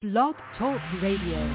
Blog Talk Radio.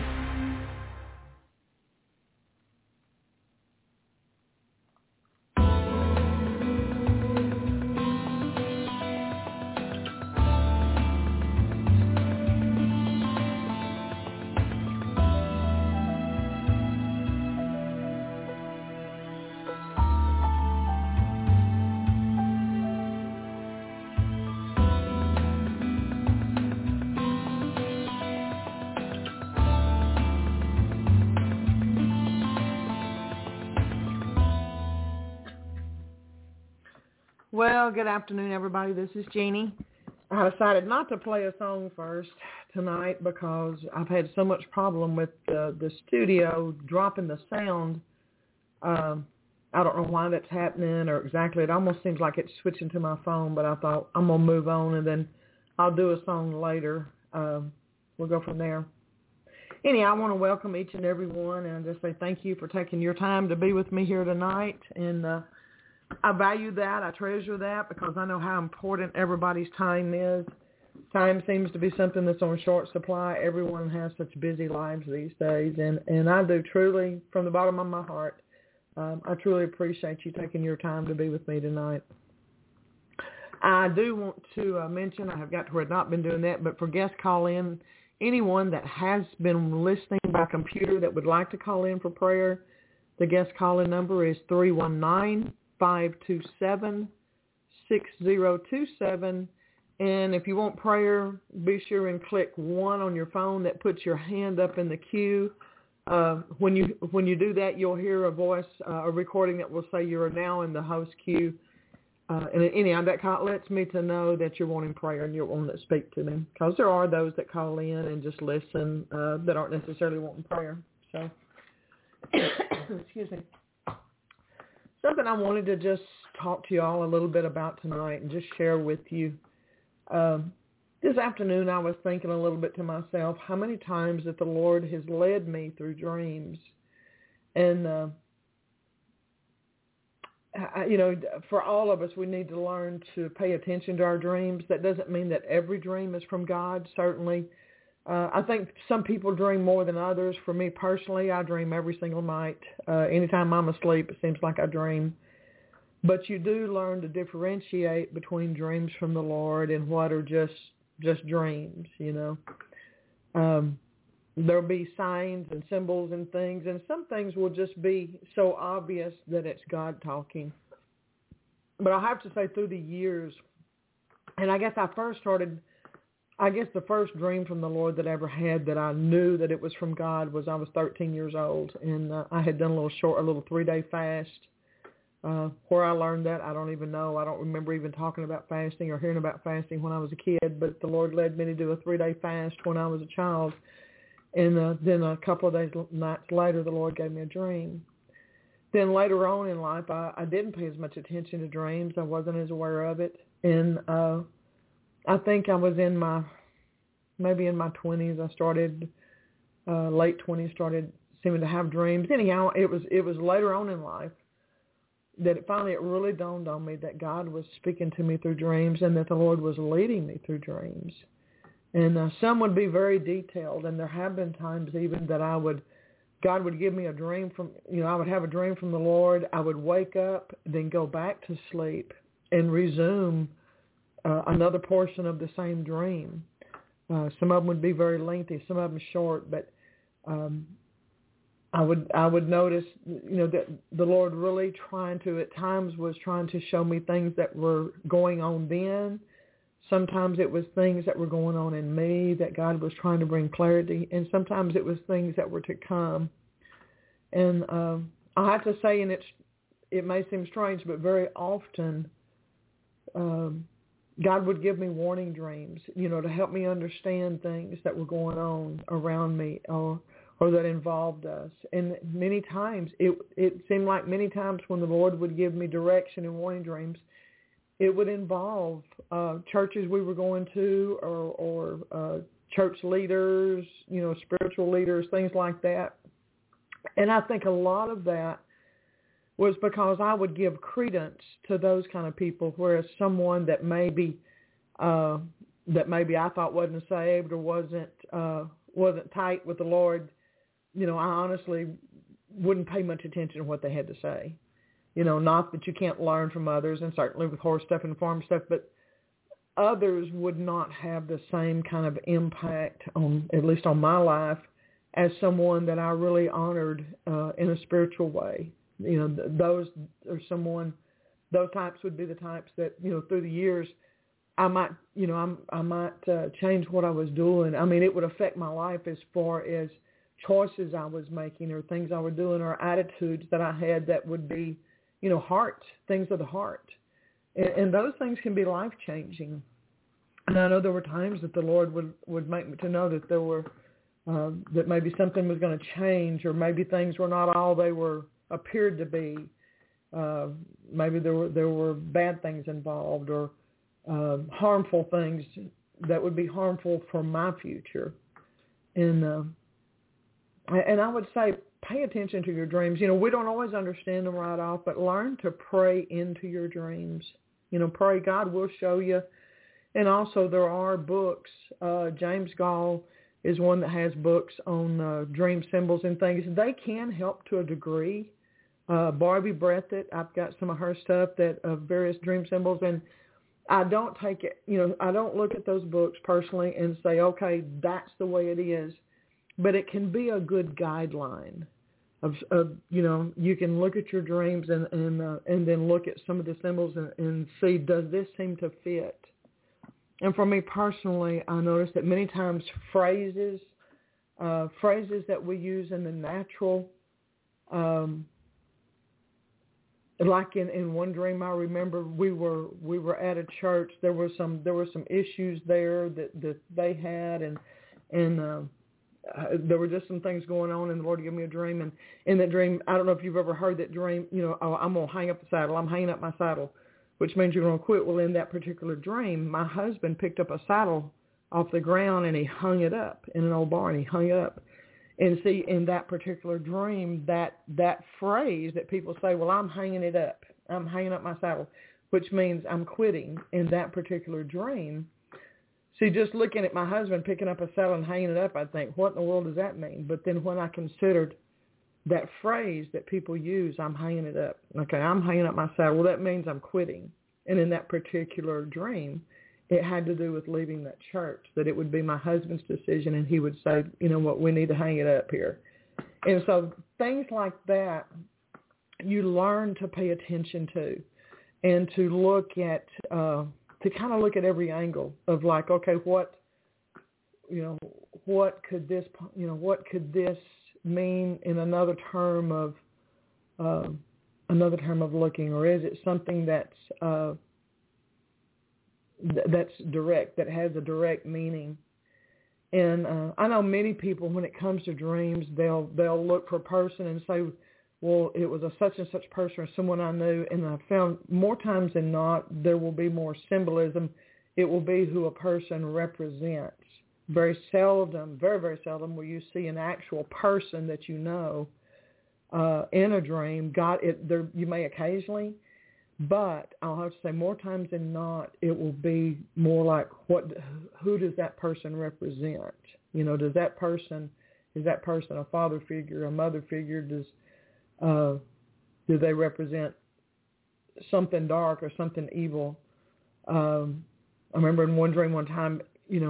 Well, good afternoon, everybody. This is Jeannie. I decided not to play a song first tonight because I've had so much problem with the studio dropping the sound. I don't know why that's happening or exactly. It almost seems like it's switching to my phone, but I thought I'm going to move on and then I'll do a song later. We'll go from there. Anyhow, I want to welcome each and every one and just say thank you for taking your time to be with me here tonight. And I value that. I treasure that because I know how important everybody's time is. Time seems to be something that's on short supply. Everyone has such busy lives these days. And I do truly, from the bottom of my heart, I truly appreciate you taking your time to be with me tonight. I do want to mention, I have got to where I've not been doing that, but for guest call-in, anyone that has been listening by computer that would like to call in for prayer, the guest call-in number is 319-527-6027. And if you want prayer, be sure and click 1 on your phone. That puts your hand up in the queue. When you do that, you'll hear a voice, a recording that will say you are now in the host queue. And anyhow, that lets me to know that you're wanting prayer and you're wanting to speak to me. Because there are those that call in and just listen that aren't necessarily wanting prayer. So, excuse me. Something I wanted to just talk to you all a little bit about tonight and just share with you. This afternoon I was thinking a little bit to myself how many times that the Lord has led me through dreams. And, for all of us, we need to learn to pay attention to our dreams. That doesn't mean that every dream is from God, certainly. I think some people dream more than others. For me personally, I dream every single night. Anytime I'm asleep, it seems like I dream. But you do learn to differentiate between dreams from the Lord and what are just dreams, There'll be signs and symbols and things, and some things will just be so obvious that it's God talking. But I have to say through the years, and I guess the first dream from the Lord that I ever had that I knew that it was from God was I was 13 years old, and I had done a little 3-day fast. Where I learned that, I don't even know. I don't remember even talking about fasting or hearing about fasting when I was a kid, but the Lord led me to do a 3-day fast when I was a child. And then a couple of nights later, the Lord gave me a dream. Then later on in life, I didn't pay as much attention to dreams. I wasn't as aware of it. And I think I was maybe in my 20s. I started, late 20s, started seeming to have dreams. Anyhow, it was later on in life that it really dawned on me that God was speaking to me through dreams and that the Lord was leading me through dreams. And some would be very detailed, and there have been times even that God would give me a dream I would have a dream from the Lord. I would wake up, then go back to sleep and resume another portion of the same dream. Some of them would be very lengthy, some of them short, but I would notice, that the Lord really at times was trying to show me things that were going on then. Sometimes it was things that were going on in me that God was trying to bring clarity, and sometimes it was things that were to come. And I have to say, and it may seem strange, but very often God would give me warning dreams, to help me understand things that were going on around me or that involved us. And many times, it seemed like many times when the Lord would give me direction and warning dreams, it would involve churches we were going to or church leaders, spiritual leaders, things like that. And I think a lot of that was because I would give credence to those kind of people, whereas someone that maybe that maybe I thought wasn't saved or wasn't tight with the Lord, I honestly wouldn't pay much attention to what they had to say. Not that you can't learn from others, and certainly with horse stuff and farm stuff, but others would not have the same kind of impact at least on my life, as someone that I really honored in a spiritual way. Those types would be the types that, through the years, I might change what I was doing. I mean, it would affect my life as far as choices I was making or things I was doing or attitudes that I had that would be, things of the heart. And those things can be life-changing. And I know there were times that the Lord would make me to know that there were, that maybe something was going to change, or maybe things were not all they appeared to be. Maybe there were bad things involved, or harmful things that would be harmful for my future. And I would say, pay attention to your dreams. We don't always understand them right off, but learn to pray into your dreams. Pray. God will show you. And also there are books. James Gall is one that has books on dream symbols and things. They can help to a degree. Barbie Breathitt, I've got some of her stuff of various dream symbols, and I don't take it, I don't look at those books personally and say, okay, that's the way it is. But it can be a good guideline of you can look at your dreams and then look at some of the symbols and see, does this seem to fit? And for me personally, I noticed that many times phrases that we use in the natural, like in one dream, I remember we were at a church. There were some issues there that they had, and there were just some things going on, and the Lord gave me a dream. And in that dream, I don't know if you've ever heard that dream, I'm going to hang up the saddle. I'm hanging up my saddle, which means you're going to quit. Well, in that particular dream, my husband picked up a saddle off the ground, and he hung it up in an old barn. He hung it up. And see, in that particular dream, that phrase that people say, well, I'm hanging it up. I'm hanging up my saddle, which means I'm quitting. In that particular dream, see, just looking at my husband picking up a saddle and hanging it up, I'd think, what in the world does that mean? But then when I considered that phrase that people use, I'm hanging it up. Okay, I'm hanging up my saddle. Well, that means I'm quitting. And in that particular dream, it had to do with leaving that church, that it would be my husband's decision, and he would say, you know what, we need to hang it up here. And so things like that, you learn to pay attention to, and to look at, to kind of look at every angle of like, okay, what could this mean in another term of looking, or is it something that's direct, that has a direct meaning? And I know many people, when it comes to dreams, they'll look for a person and say, well, it was a such and such person or someone I knew. And I found more times than not, there will be more symbolism. It will be who a person represents. Very seldom, very, very seldom will you see an actual person that you know in a dream. You may occasionally, but I'll have to say more times than not, it will be more like, who does that person represent? Is that person a father figure, a mother figure? Do they represent something dark or something evil? I remember in one dream one time,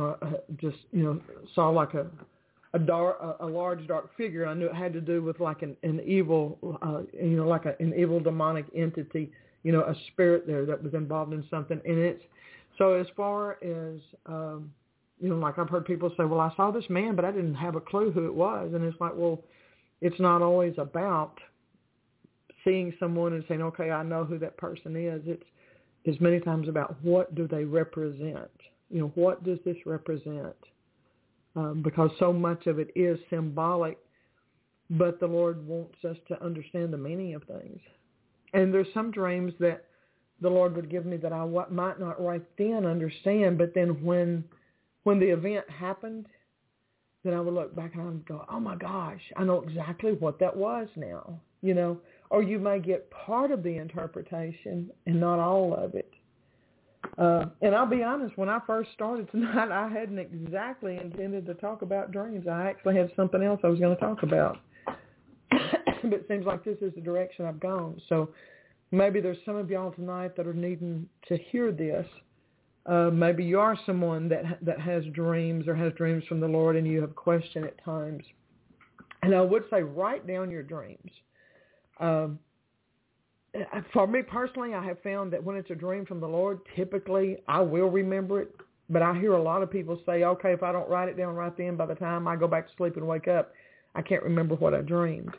saw like a large dark figure. I knew it had to do with like an evil, like an evil demonic entity, a spirit there that was involved in something. And it's so as far as like I've heard people say, well, I saw this man, but I didn't have a clue who it was. And it's like, well, it's not always about seeing someone and saying, okay, I know who that person is. It's many times about what do they represent. What does this represent? Because so much of it is symbolic, but the Lord wants us to understand the meaning of things. And there's some dreams that the Lord would give me that I might not right then understand, but then when the event happened, then I would look back and I would go, oh my gosh, I know exactly what that was now, Or you may get part of the interpretation and not all of it. And I'll be honest, when I first started tonight, I hadn't exactly intended to talk about dreams. I actually had something else I was going to talk about. But it seems like this is the direction I've gone. So maybe there's some of y'all tonight that are needing to hear this. Maybe you are someone that has dreams or has dreams from the Lord and you have questioned at times. And I would say write down your dreams. For me personally, I have found that when it's a dream from the Lord, typically I will remember it. But I hear a lot of people say, okay, if I don't write it down right then, by the time I go back to sleep and wake up, I can't remember what I dreamed.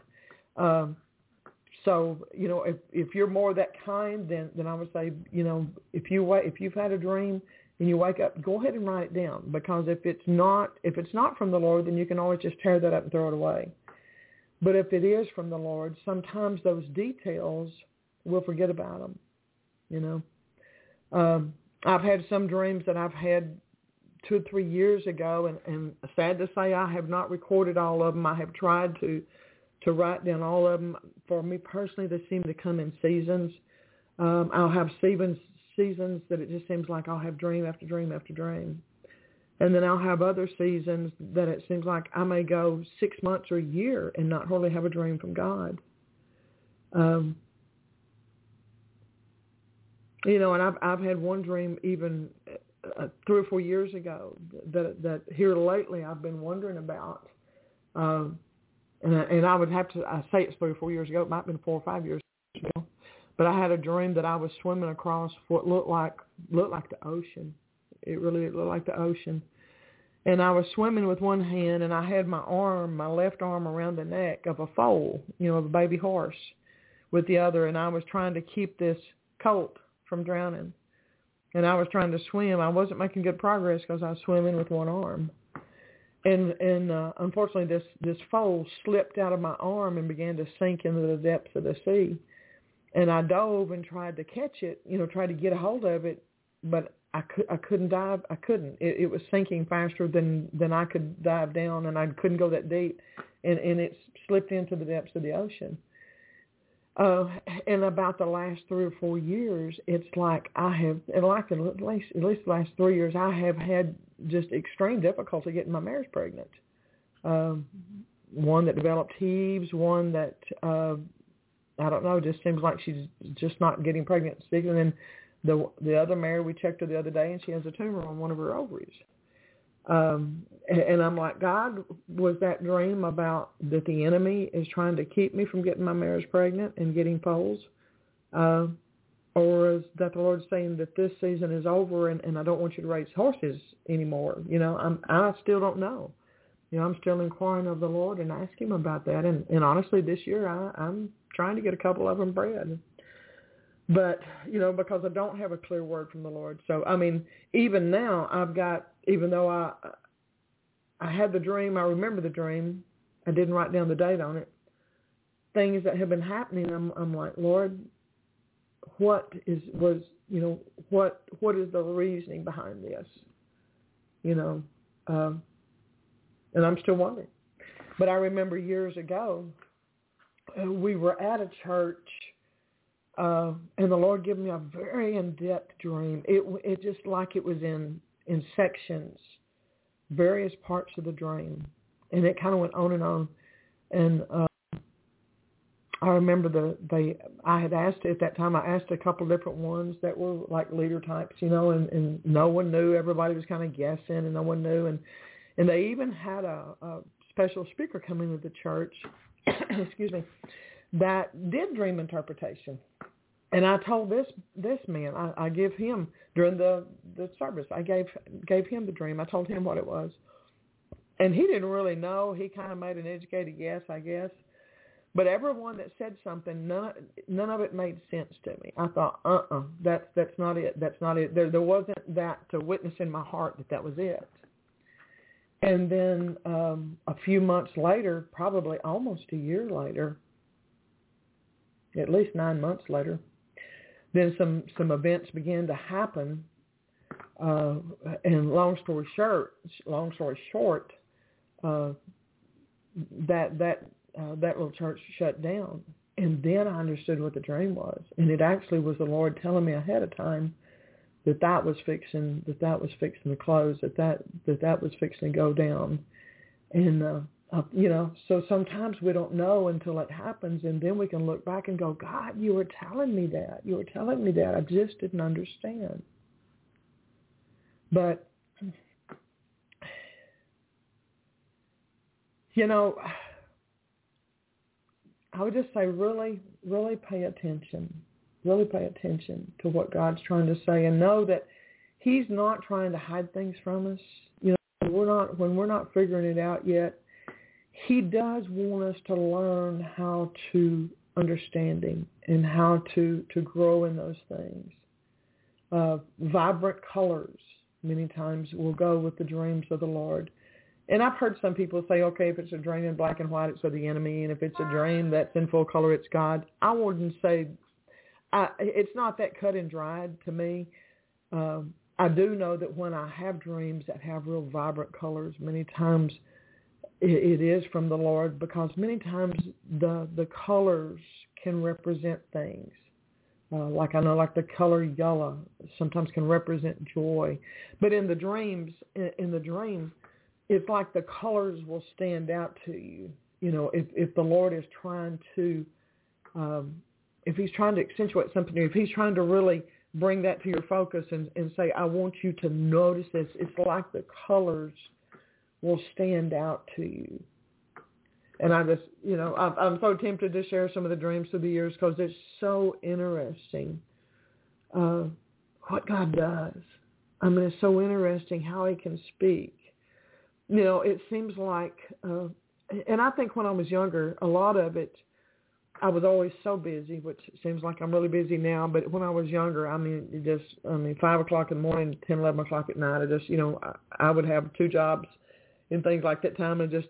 So, if you're more that kind, then I would say, if you've had a dream and you wake up, go ahead and write it down. Because if it's not from the Lord, then you can always just tear that up and throw it away. But if it is from the Lord, sometimes those details, we'll forget about them, I've had some dreams that I've had 2 or 3 years ago, and sad to say I have not recorded all of them. I have tried to write down all of them. For me personally, they seem to come in seasons. I'll have seasons that it just seems like I'll have dream after dream after dream. And then I'll have other seasons that it seems like I may go 6 months or a year and not hardly have a dream from God. And I've had one dream even 3 or 4 years ago that here lately I've been wondering about. And I would have to, I say it's 3 or 4 years ago. It might have been 4 or 5 years ago. But I had a dream that I was swimming across what looked like the ocean. It really looked like the ocean. And I was swimming with one hand, and I had my left arm around the neck of a foal, of a baby horse, with the other. And I was trying to keep this colt from drowning. And I was trying to swim. I wasn't making good progress because I was swimming with one arm. And unfortunately, this foal slipped out of my arm and began to sink into the depths of the sea. And I dove and tried to catch it, tried to get a hold of it, but I couldn't dive. I couldn't. It was sinking faster than I could dive down, and I couldn't go that deep. And it slipped into the depths of the ocean. In about the last 3 or 4 years, it's like I have, at least the last 3 years, I have had just extreme difficulty getting my marriage pregnant. One that developed heaves, one that, I don't know, just seems like she's just not getting pregnant. And then the other Mary, we checked her the other day, and she has a tumor on one of her ovaries. And I'm like, God, was that dream about that the enemy is trying to keep me from getting my marriage pregnant and getting foals? Or is that the Lord saying that this season is over and I don't want you to raise horses anymore? I still don't know. I'm still inquiring of the Lord and asking him about that. And honestly, this year I'm trying to get a couple of them bred. But, because I don't have a clear word from the Lord. So, even now I've got, even though I had the dream, I remember the dream, I didn't write down the date on it, things that have been happening, I'm like, Lord, what is the reasoning behind this? And I'm still wondering. But I remember years ago, we were at a church, and the Lord gave me a very in-depth dream. It just like it was in sections, various parts of the dream, and it kind of went on and on. And I remember I had asked at that time. I asked a couple different ones that were like leader types, and no one knew. Everybody was kind of guessing, and no one knew. And they even had a special speaker come into the church, excuse me, that did dream interpretation. And I told this man, I gave him, during the service, I gave him the dream. I told him what it was. And he didn't really know. He kind of made an educated guess, I guess. But everyone that said something, none of it made sense to me. I thought, that's not it. That's not it. There wasn't that to witness in my heart that was it. And then a few months later, probably almost a year later, at least 9 months later, then some events began to happen, and long story short, that little church shut down. And then I understood what the dream was, and it actually was the Lord telling me ahead of time that was fixing to close, that was fixing to go down. And, so sometimes we don't know until it happens, and then we can look back and go, God, you were telling me that. You were telling me that. I just didn't understand. But, I would just say really, really pay attention. Really pay attention to what God's trying to say, and know that He's not trying to hide things from us. When we're not figuring it out yet, He does want us to learn how to understand Him and how to grow in those things. Vibrant colors many times will go with the dreams of the Lord. And I've heard some people say, okay, if it's a dream in black and white, it's of the enemy. And if it's a dream that's in full color, it's God. I wouldn't say, it's not that cut and dried to me. I do know that when I have dreams that have real vibrant colors, many times it is from the Lord, because many times the colors can represent things. Like I know, like the color yellow sometimes can represent joy. But in the dream, it's like the colors will stand out to you. If the Lord is trying to, if He's trying to accentuate something, if He's trying to really bring that to your focus and say, I want you to notice this, it's like the colors will stand out to you. And I just, I'm so tempted to share some of the dreams through the years, because it's so interesting what God does. I mean, it's so interesting how He can speak. It seems like, and I think when I was younger, a lot of it, I was always so busy, which seems like I'm really busy now. But when I was younger, 5 o'clock in the morning, 10, 11 o'clock at night, I would have 2 jobs and things like that time. And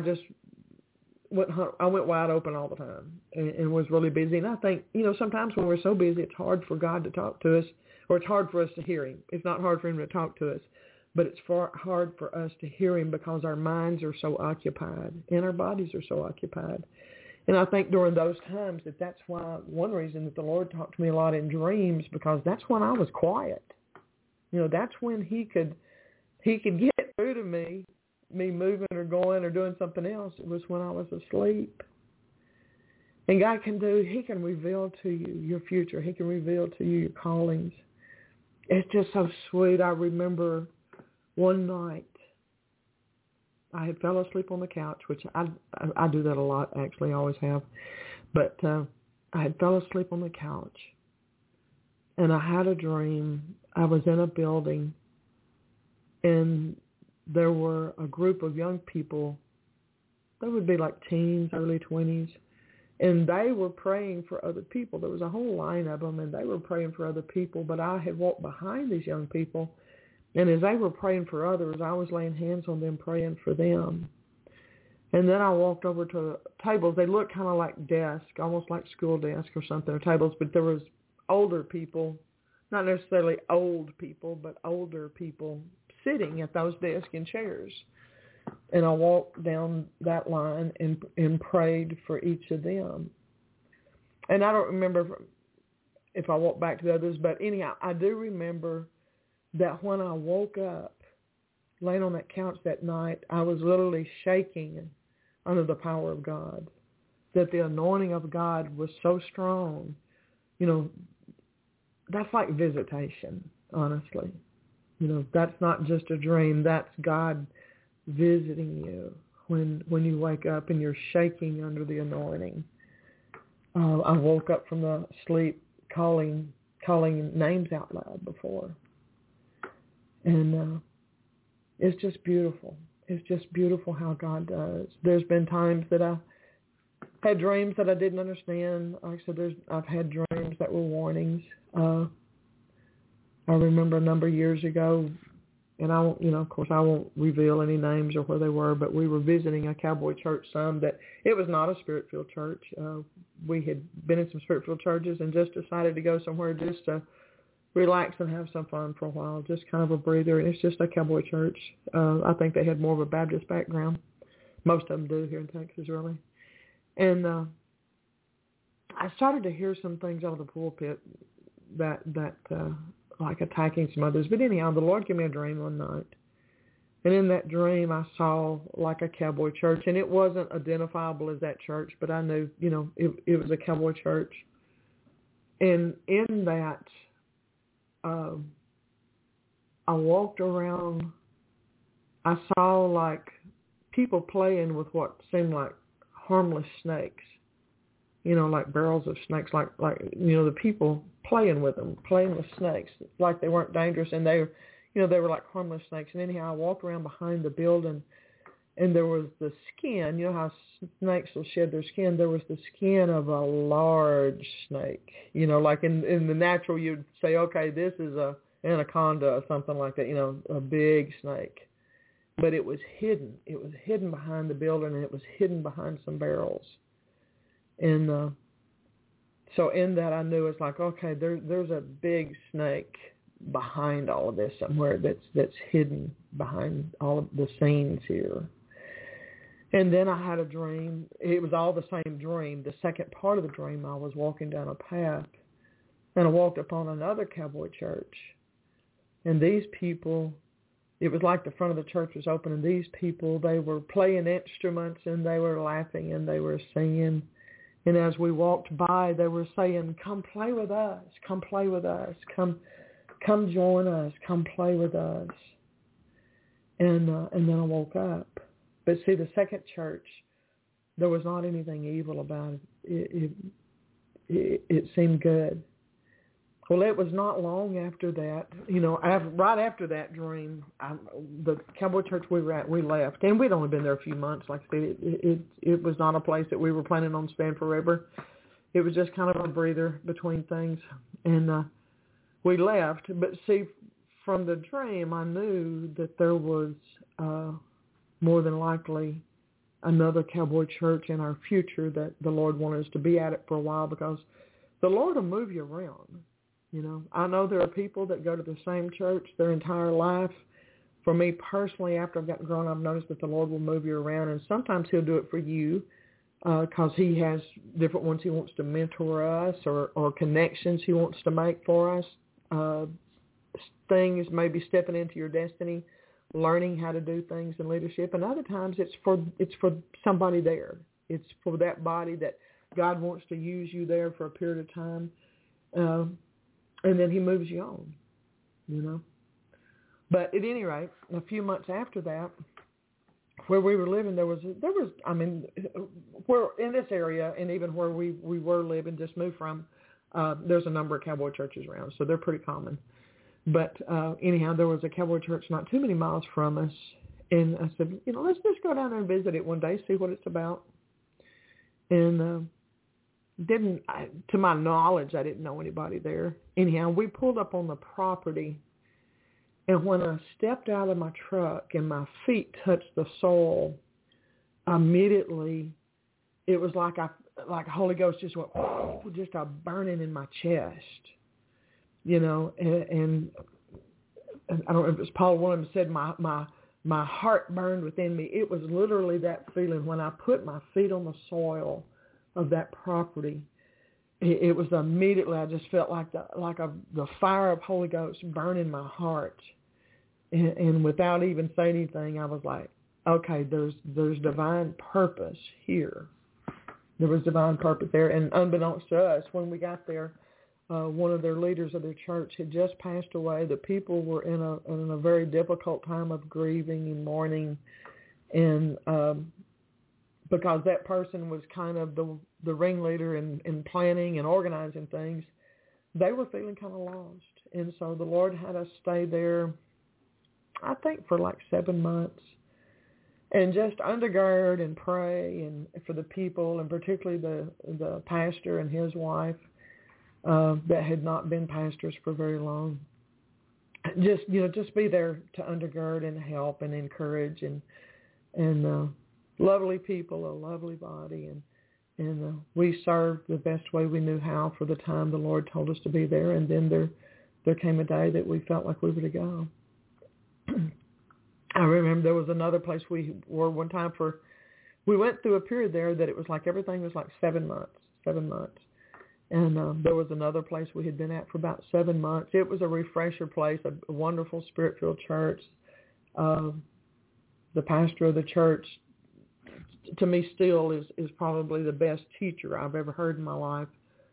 I went wide open all the time and was really busy. And I think, sometimes when we're so busy, it's hard for God to talk to us, or it's hard for us to hear Him. It's not hard for Him to talk to us, but it's hard for us to hear Him because our minds are so occupied and our bodies are so occupied. And I think during those times that's why, one reason that the Lord talked to me a lot in dreams, because that's when I was quiet. That's when He could get through to me moving or going or doing something else. It was when I was asleep. And God He can reveal to you your future. He can reveal to you your callings. It's just so sweet. I remember one night I had fell asleep on the couch, which I do that a lot, actually. I always have. But I had fell asleep on the couch, and I had a dream. I was in a building, and there were a group of young people. They would be like teens, early 20s, and they were praying for other people. There was a whole line of them, and they were praying for other people, but I had walked behind these young people, and as they were praying for others, I was laying hands on them, praying for them. And then I walked over to tables. They looked kind of like desks, almost like school desks or something, or tables, but there was older people, not necessarily old people, but older people sitting at those desks and chairs. And I walked down that line and prayed for each of them. And I don't remember if I walked back to the others, but anyhow, I do remember that when I woke up, laying on that couch that night, I was literally shaking under the power of God, that the anointing of God was so strong. That's like visitation, honestly. That's not just a dream. That's God visiting you when you wake up and you're shaking under the anointing. I woke up from the sleep calling names out loud before. And it's just beautiful. It's just beautiful how God does. There's been times that I had dreams that I didn't understand. Like I said, I've had dreams that were warnings. I remember a number of years ago, and I won't, of course, I won't reveal any names or where they were, but we were visiting a cowboy church that it was not a Spirit-filled church. We had been in some Spirit-filled churches and just decided to go somewhere just to relax and have some fun for a while, just kind of a breather. And it's just a cowboy church. I think they had more of a Baptist background. Most of them do here in Texas, really. And I started to hear some things out of the pulpit that like attacking some others. But anyhow, the Lord gave me a dream one night. And in that dream, I saw like a cowboy church. And it wasn't identifiable as that church, but I knew, it was a cowboy church. And in that, I walked around. I saw like people playing with what seemed like harmless snakes, like barrels of snakes, like the people playing with them, playing with snakes, like they weren't dangerous, and they were like harmless snakes. And anyhow, I walked around behind the building, and there was the skin. You know how snakes will shed their skin? There was the skin of a large snake. Like in the natural, you'd say, okay, this is a anaconda or something like that, a big snake. But it was hidden. It was hidden behind the building, and it was hidden behind some barrels. And so in that, I knew it's like, okay, there's a big snake behind all of this somewhere that's hidden behind all of the scenes here. And then I had a dream. It was all the same dream. The second part of the dream, I was walking down a path, and I walked upon another cowboy church. And these people, it was like the front of the church was open, and these people, they were playing instruments, and they were laughing, and they were singing. And as we walked by, they were saying, come play with us, come play with us, come join us, come play with us. And then I woke up. But see, the second church, there was not anything evil about it. It seemed good. Well, it was not long after that, right after that dream, the cowboy church we were at, we left. And we'd only been there a few months. Like I said, it was not a place that we were planning on staying forever. It was just kind of a breather between things. And we left. But see, from the dream, I knew that there was more than likely another cowboy church in our future that the Lord wanted us to be at it for a while, because the Lord will move you around. I know there are people that go to the same church their entire life. For me personally, after I've gotten grown, I've noticed that the Lord will move you around, and sometimes he'll do it for you because he has different ones he wants to mentor us, or connections he wants to make for us, things maybe stepping into your destiny, learning how to do things in leadership. And other times it's for somebody there. It's for that body that God wants to use you there for a period of time. And then he moves you on, But at any rate, a few months after that, where we were living, there was, where in this area, and even where we were living, just moved from, there's a number of cowboy churches around, so they're pretty common. But anyhow, there was a cowboy church not too many miles from us, and I said, let's just go down there and visit it one day, see what it's about. And to my knowledge, I didn't know anybody there. Anyhow, we pulled up on the property, and when I stepped out of my truck and my feet touched the soil, immediately it was like Holy Ghost just went, just a burning in my chest, and I don't know if it was Paul Williams said my heart burned within me. It was literally that feeling when I put my feet on the soil of that property. It was immediately, I just felt like the fire of Holy Ghost burning my heart. And without even saying anything, I was like, okay, there's divine purpose here. There was divine purpose there. And unbeknownst to us, when we got there, one of their leaders of their church had just passed away. The people were in a very difficult time of grieving and mourning. And because that person was kind of the ringleader in planning and organizing things, they were feeling kind of lost. And so the Lord had us stay there, I think, for like 7 months, and just undergird and pray and for the people, and particularly the pastor and his wife that had not been pastors for very long. Just be there to undergird and help and encourage, and lovely people, a lovely body, and we served the best way we knew how for the time the Lord told us to be there. And then there came a day that we felt like we were to go. I remember there was another place we were one time we went through a period there that it was like everything was like 7 months. And there was another place we had been at for about 7 months. It was a refresher place, a wonderful spirit-filled church. The pastor of the church, to me, still is probably the best teacher I've ever heard in my life.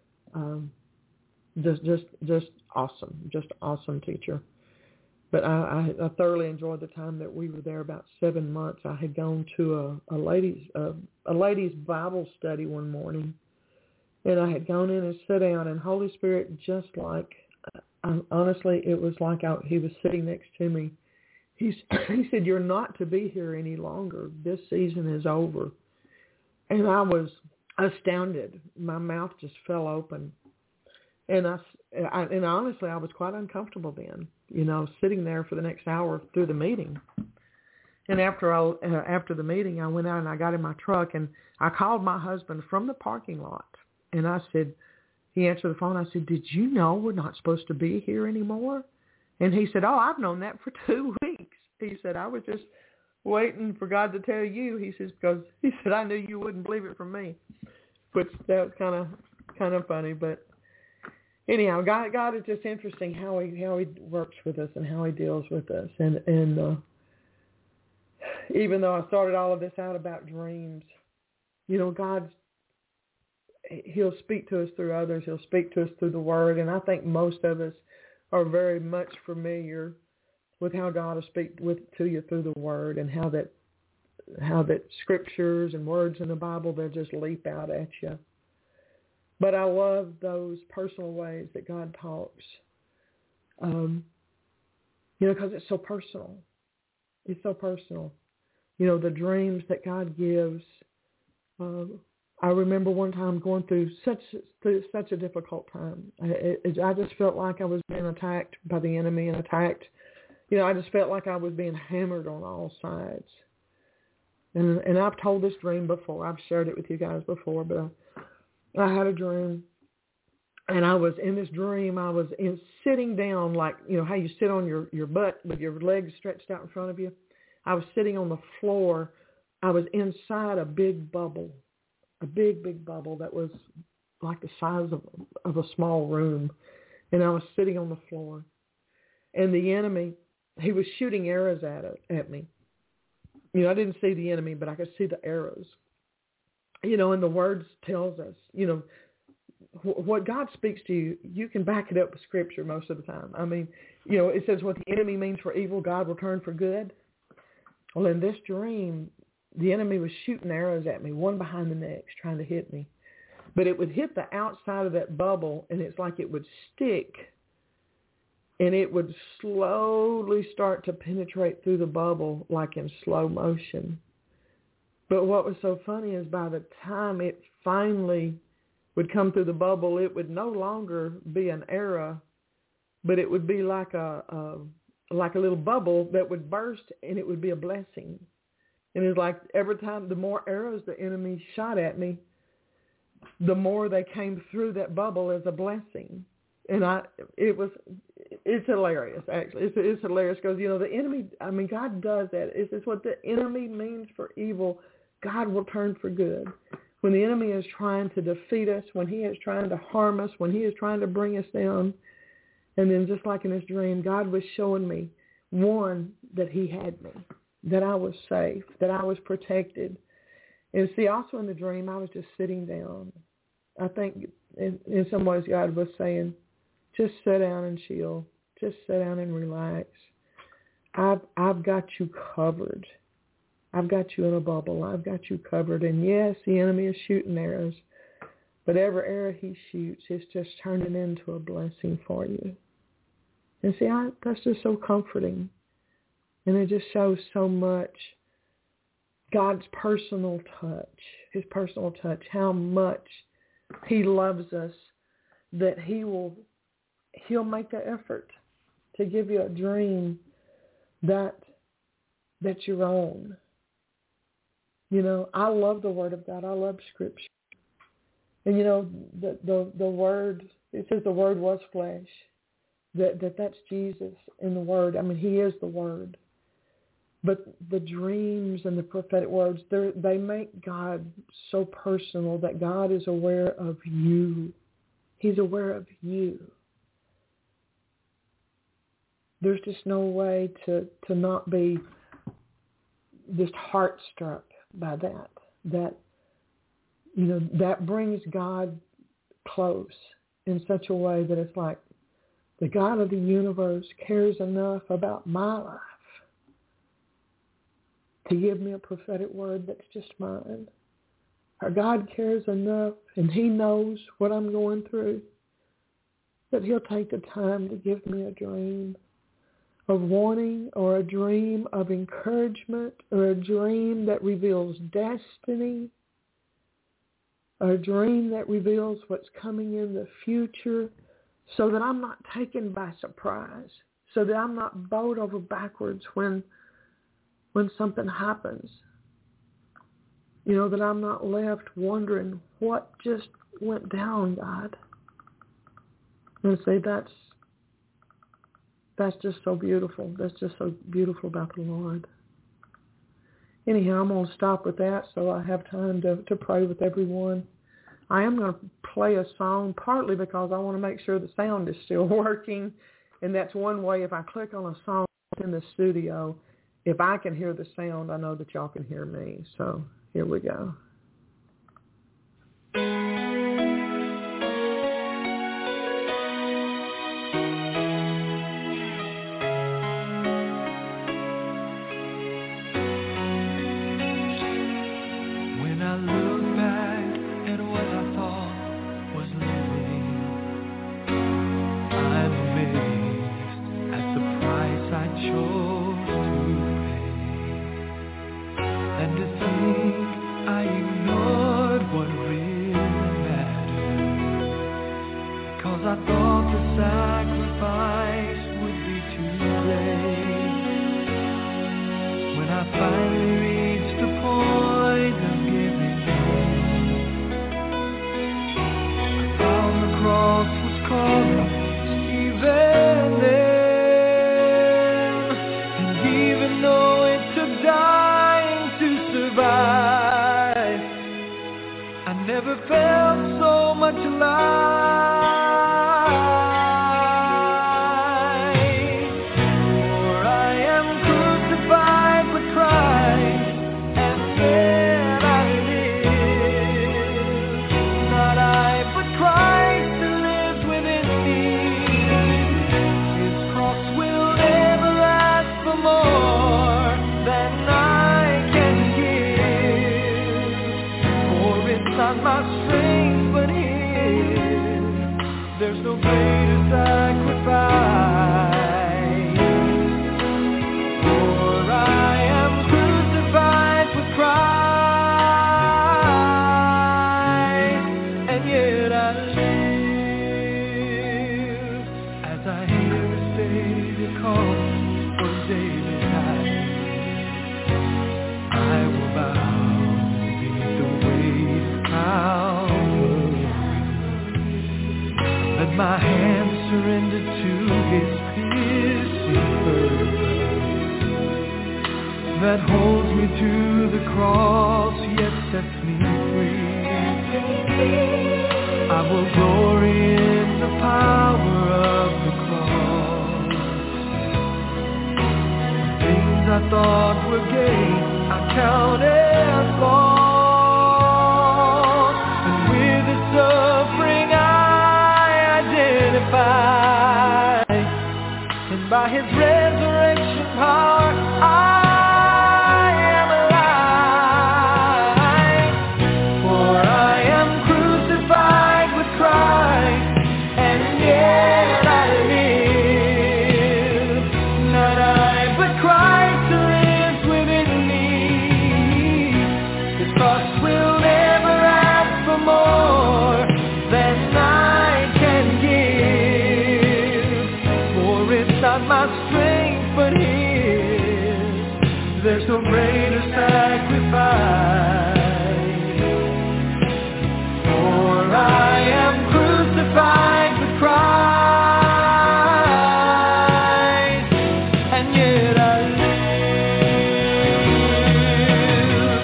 Just awesome teacher. But I thoroughly enjoyed the time that we were there. About 7 months. I had gone to a ladies Bible study one morning, and I had gone in and sat down. And Holy Spirit, just like honestly, it was like he was sitting next to me. He said, "You're not to be here any longer. This season is over." And I was astounded. My mouth just fell open. And honestly, I was quite uncomfortable then, sitting there for the next hour through the meeting. And after the meeting, I went out and I got in my truck and I called my husband from the parking lot. And I said, he answered the phone. I said, "Did you know we're not supposed to be here anymore?" And he said, "Oh, I've known that for 2 weeks." He said, "I was just waiting for God to tell you." He says, because he said, "I knew you wouldn't believe it from me," which that was kind of funny. But anyhow, God is just interesting how he works with us and how he deals with us. And even though I started all of this out about dreams, God, he'll speak to us through others. He'll speak to us through the Word. And I think most of us are very much familiar with how God will speak to you through the Word, and how that scriptures and words in the Bible, they'll just leap out at you. But I love those personal ways that God talks, because it's so personal. It's so personal. The dreams that God gives. I remember one time going through such a difficult time. I just felt like I was being attacked by the enemy and attacked. I just felt like I was being hammered on all sides. And I've told this dream before. I've shared it with you guys before, but I had a dream, and I was in this dream. I was sitting down, like how you sit on your butt with your legs stretched out in front of you. I was sitting on the floor. I was inside a big bubble. A big bubble that was like the size of a small room. And I was sitting on the floor. And the enemy, he was shooting arrows at me. I didn't see the enemy, but I could see the arrows. And the words tells us, what God speaks to you, you can back it up with Scripture most of the time. I mean, it says what the enemy means for evil, God will turn for good. Well, in this dream, the enemy was shooting arrows at me, one behind the next, trying to hit me. But it would hit the outside of that bubble, and it's like it would stick, and it would slowly start to penetrate through the bubble like in slow motion. But what was so funny is by the time it finally would come through the bubble, it would no longer be an arrow, but it would be like a little bubble that would burst, and it would be a blessing. And it's like every time, the more arrows the enemy shot at me, the more they came through that bubble as a blessing. And it's hilarious, actually. It's hilarious because, the enemy, God does that. It's what the enemy means for evil, God will turn for good. When the enemy is trying to defeat us, when he is trying to harm us, when he is trying to bring us down. And then just like in this dream, God was showing me, one, that he had me, that I was safe, that I was protected. And see, also in the dream, I was just sitting down. I think in some ways God was saying, just sit down and chill. Just sit down and relax. I've got you covered. I've got you in a bubble. I've got you covered. And yes, the enemy is shooting arrows, but every arrow he shoots is just turning into a blessing for you. And see, that's just so comforting. And it just shows so much God's personal touch, his personal touch, how much he loves us, that he'll make the effort to give you a dream that's your own. I love the Word of God. I love Scripture. And the Word, it says the Word was flesh. That's Jesus in the Word. he is the Word. But the dreams and the prophetic words, they make God so personal that God is aware of you. He's aware of you. There's just no way to not be just heart-struck by that. That brings God close in such a way that it's like the God of the universe cares enough about my life to give me a prophetic word that's just mine. Our God cares enough, and he knows what I'm going through, that he'll take the time to give me a dream of warning, or a dream of encouragement, or a dream that reveals destiny, or a dream that reveals what's coming in the future, so that I'm not taken by surprise, so that I'm not bowed over backwards when something happens. That I'm not left wondering what just went down, God. And say that's just so beautiful. That's just so beautiful about the Lord. Anyhow, I'm going to stop with that so I have time to pray with everyone. I am going to play a song partly because I want to make sure the sound is still working. And that's one way. If I click on a song in the studio, if I can hear the sound, I know that y'all can hear me. So here we go.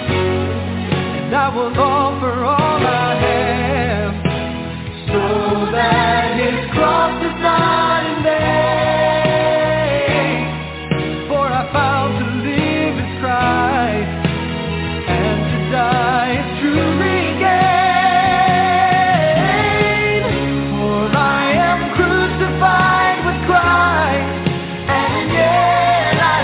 I will offer all I have so that his cross is not in vain. For I found to live is Christ, and to die is truly gain. For I am crucified with Christ, and yet I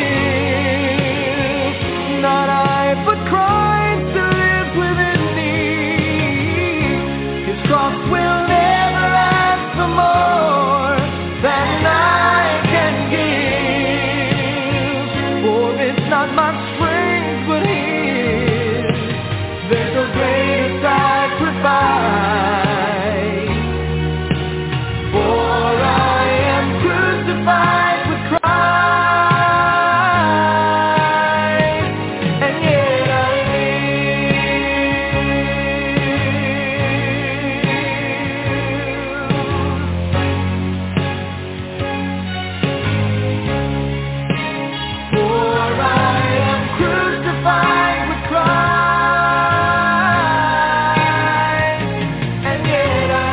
live. Not I, but Christ who lives within me. His cross will never ask for more than I can give. For it's not my strength but his. There's no greater sacrifice. For I am crucified with Christ, and yet I live. For I am crucified with Christ, and yet I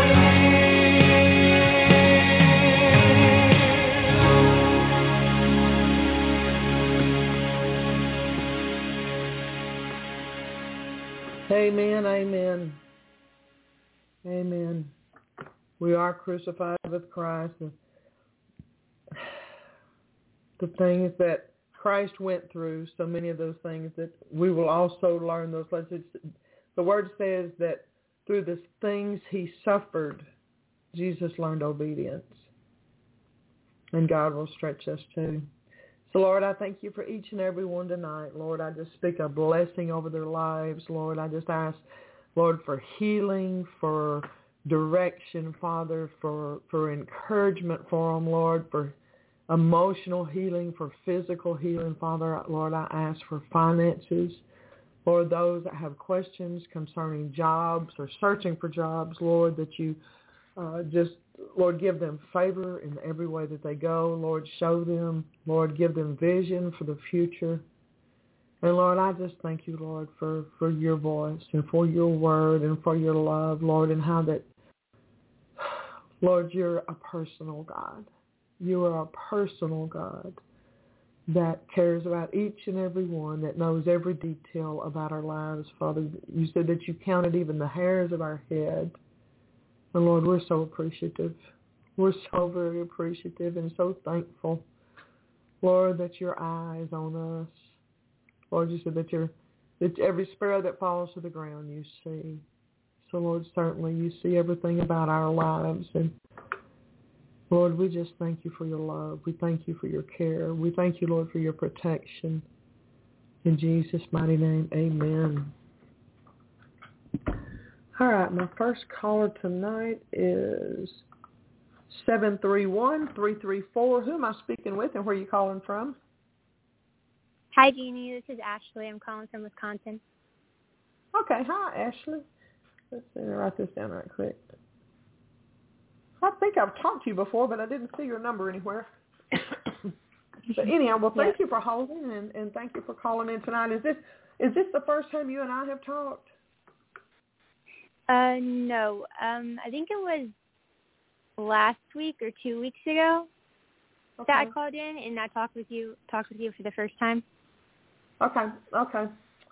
Amen, amen. Amen. We are crucified with Christ. The things that Christ went through, so many of those things, that we will also learn those lessons. The Word says that through the things he suffered, Jesus learned obedience. And God will stretch us too. So, Lord, I thank you for each and every one tonight. Lord, I just speak a blessing over their lives. Lord, I just ask, Lord, for healing, for direction, Father, for encouragement for them, Lord, for emotional healing, for physical healing, Father. Lord, I ask for finances. Lord, those that have questions concerning jobs or searching for jobs, Lord, that you just, Lord, give them favor in every way that they go. Lord, show them. Lord, give them vision for the future. And, Lord, I just thank you, Lord, for your voice and for your word and for your love, Lord, and how that, Lord, you're a personal God. You are a personal God that cares about each and every one, that knows every detail about our lives, Father. You said that you counted even the hairs of our head. And, Lord, we're so appreciative. We're so very appreciative and so thankful, Lord, that your eye is on us. Lord, you said that every sparrow that falls to the ground you see. So, Lord, certainly you see everything about our lives. And, Lord, we just thank you for your love. We thank you for your care. We thank you, Lord, for your protection. In Jesus' mighty name, amen. All right, my first caller tonight is 731-334. Who am I speaking with and where are you calling from? Hi, Jeannie. This is Ashley. I'm calling from Wisconsin. Okay, hi, Ashley. Let's see, write this down right quick. I think I've talked to you before, but I didn't see your number anywhere. But anyhow, well, thank you for holding and thank you for calling in tonight. Is this the first time you and I have talked? No. I think it was last week or 2 weeks ago that I called in and I talked with you for the first time. Okay. All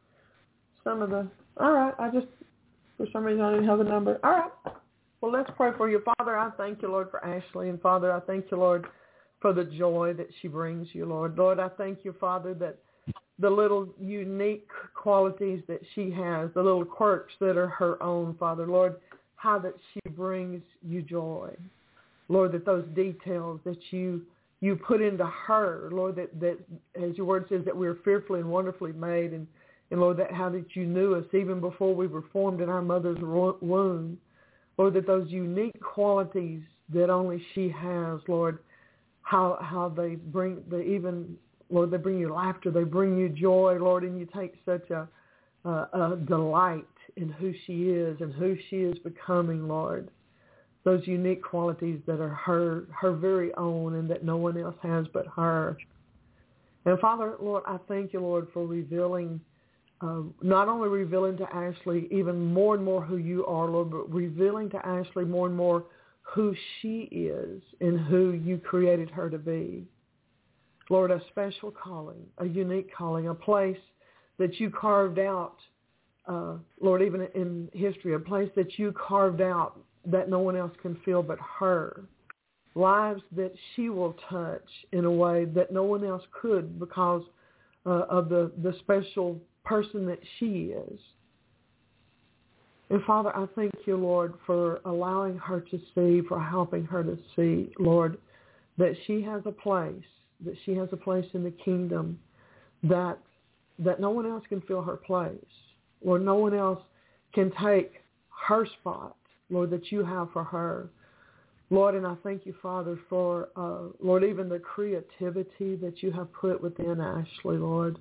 right. For some reason I didn't have the number. All right. Well, let's pray for you. Father, I thank you, Lord, for Ashley. And, Father, I thank you, Lord, for the joy that she brings you, Lord. Lord, I thank you, Father, that the little unique qualities that she has, the little quirks that are her own, Father, Lord, how that she brings you joy. Lord, that those details that you put into her, Lord, that as your word says, that we're fearfully and wonderfully made, and Lord, that how that you knew us even before we were formed in our mother's womb. Lord, that those unique qualities that only she has, Lord, how they bring Lord, they bring you laughter, they bring you joy, Lord, and you take such a delight in who she is and who she is becoming, Lord. Those unique qualities that are her very own and that no one else has but her. And Father, Lord, I thank you, Lord, for revealing, not only revealing to Ashley even more and more who you are, Lord, but revealing to Ashley more and more who she is and who you created her to be. Lord, a special calling, a unique calling, a place that you carved out, Lord, even in history, a place that you carved out that no one else can feel but her. Lives that she will touch in a way that no one else could because of the special person that she is. And Father, I thank you, Lord, for allowing her to see, for helping her to see, Lord, that she has a place in the kingdom that no one else can fill her place. Lord, no one else can take her spot, Lord, that you have for her. Lord, and I thank you, Father, for, Lord, even the creativity that you have put within Ashley, Lord.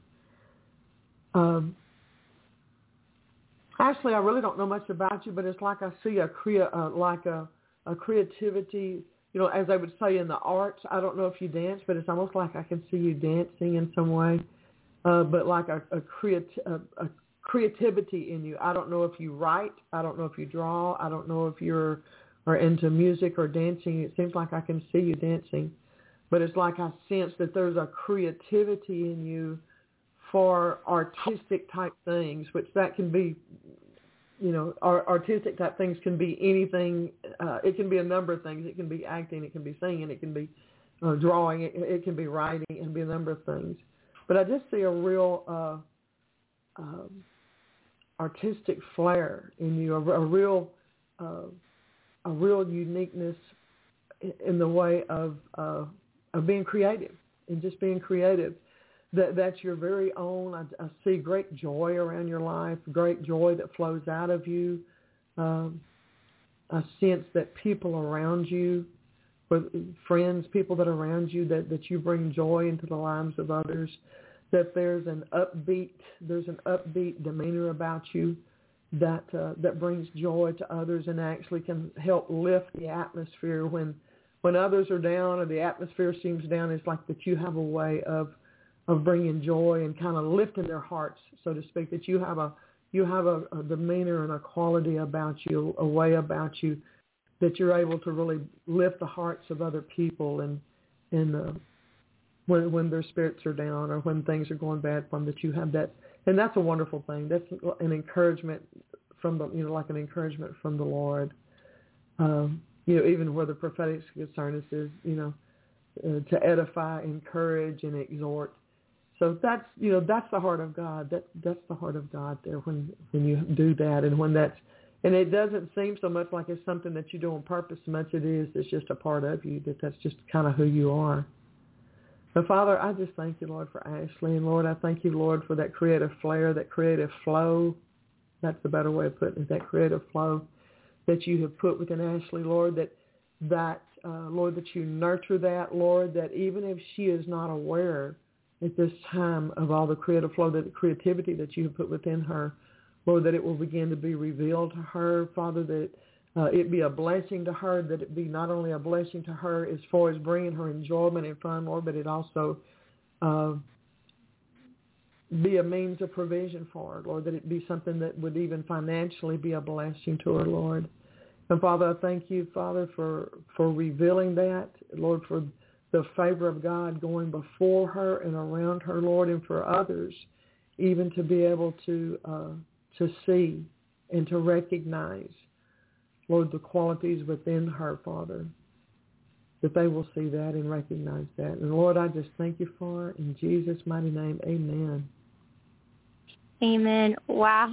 Ashley, I really don't know much about you, but it's like I see a creativity, you know, as I would say in the arts. I don't know if you dance, but it's almost like I can see you dancing in some way, but like a creativity in you. I don't know if you write. I don't know if you draw. I don't know if you're into music or dancing. It seems like I can see you dancing, but it's like I sense that there's a creativity in you for artistic type things, which that can be, you know, artistic type things can be anything. It can be a number of things. It can be acting. It can be singing. It can be drawing. It can be writing. It can be a number of things. But I just see a real artistic flair in you, a real uniqueness in the way of being creative and just being creative. That's your very own. I see great joy around your life, great joy that flows out of you. I sense that people around you, friends, people that are around you, that you bring joy into the lives of others, that there's an upbeat demeanor about you that brings joy to others and actually can help lift the atmosphere when others are down or the atmosphere seems down. It's like that you have a way of bringing joy and kind of lifting their hearts, so to speak, that you have a demeanor and a quality about you, a way about you that you're able to really lift the hearts of other people and when their spirits are down or when things are going bad for them, that you have that. And that's a wonderful thing. That's an encouragement from like an encouragement from the Lord. Even where the prophetic is concerned, it says, to edify, encourage, and exhort. So that's the heart of God. That's the heart of God there when you do that, and it doesn't seem so much like it's something that you do on purpose. So much it's just a part of you. That's just kind of who you are. So Father, I just thank you, Lord, for Ashley, and Lord, I thank you, Lord, for that creative flair, that creative flow. That's the better way of putting it. That creative flow that you have put within Ashley, Lord. Lord, that you nurture that, Lord. That even if she is not aware at this time of all the creative flow, the creativity that you have put within her, Lord, that it will begin to be revealed to her, Father, that it be a blessing to her, that it be not only a blessing to her as far as bringing her enjoyment and fun, Lord, but it also be a means of provision for her, Lord, that it be something that would even financially be a blessing to her, Lord. And Father, I thank you, Father, for revealing that, Lord, for the favor of God going before her and around her, Lord, and for others even to be able to see and to recognize, Lord, the qualities within her, Father, that they will see that and recognize that. And Lord, I just thank you for it. In Jesus' mighty name, amen. Amen. Wow.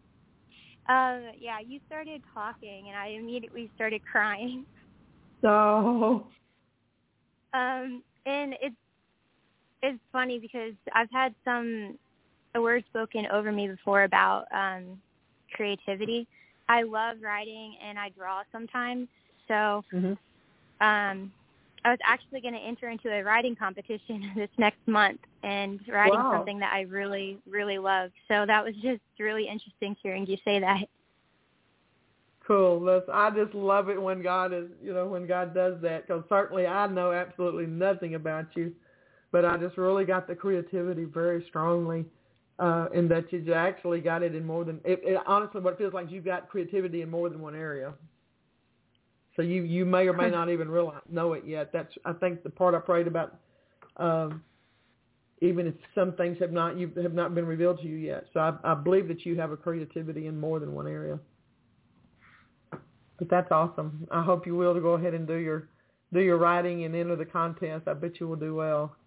You started talking, and I immediately started crying. Oh. And it's funny because I've had a word spoken over me before about creativity. I love writing and I draw sometimes. So I was actually going to enter into a writing competition this next month and writing something that I really, really love. So that was just really interesting hearing you say that. Cool. I just love it when God when God does that, because certainly I know absolutely nothing about you, but I just really got the creativity very strongly, in that you actually got it in more than, honestly, what it feels like, you've got creativity in more than one area. So you may or may not even know it yet. That's, I think, the part I prayed about. Even if some things have not been revealed to you yet. So I believe that you have a creativity in more than one area. But that's awesome. I hope you will to go ahead and do your writing and enter the contest. I bet you will do well.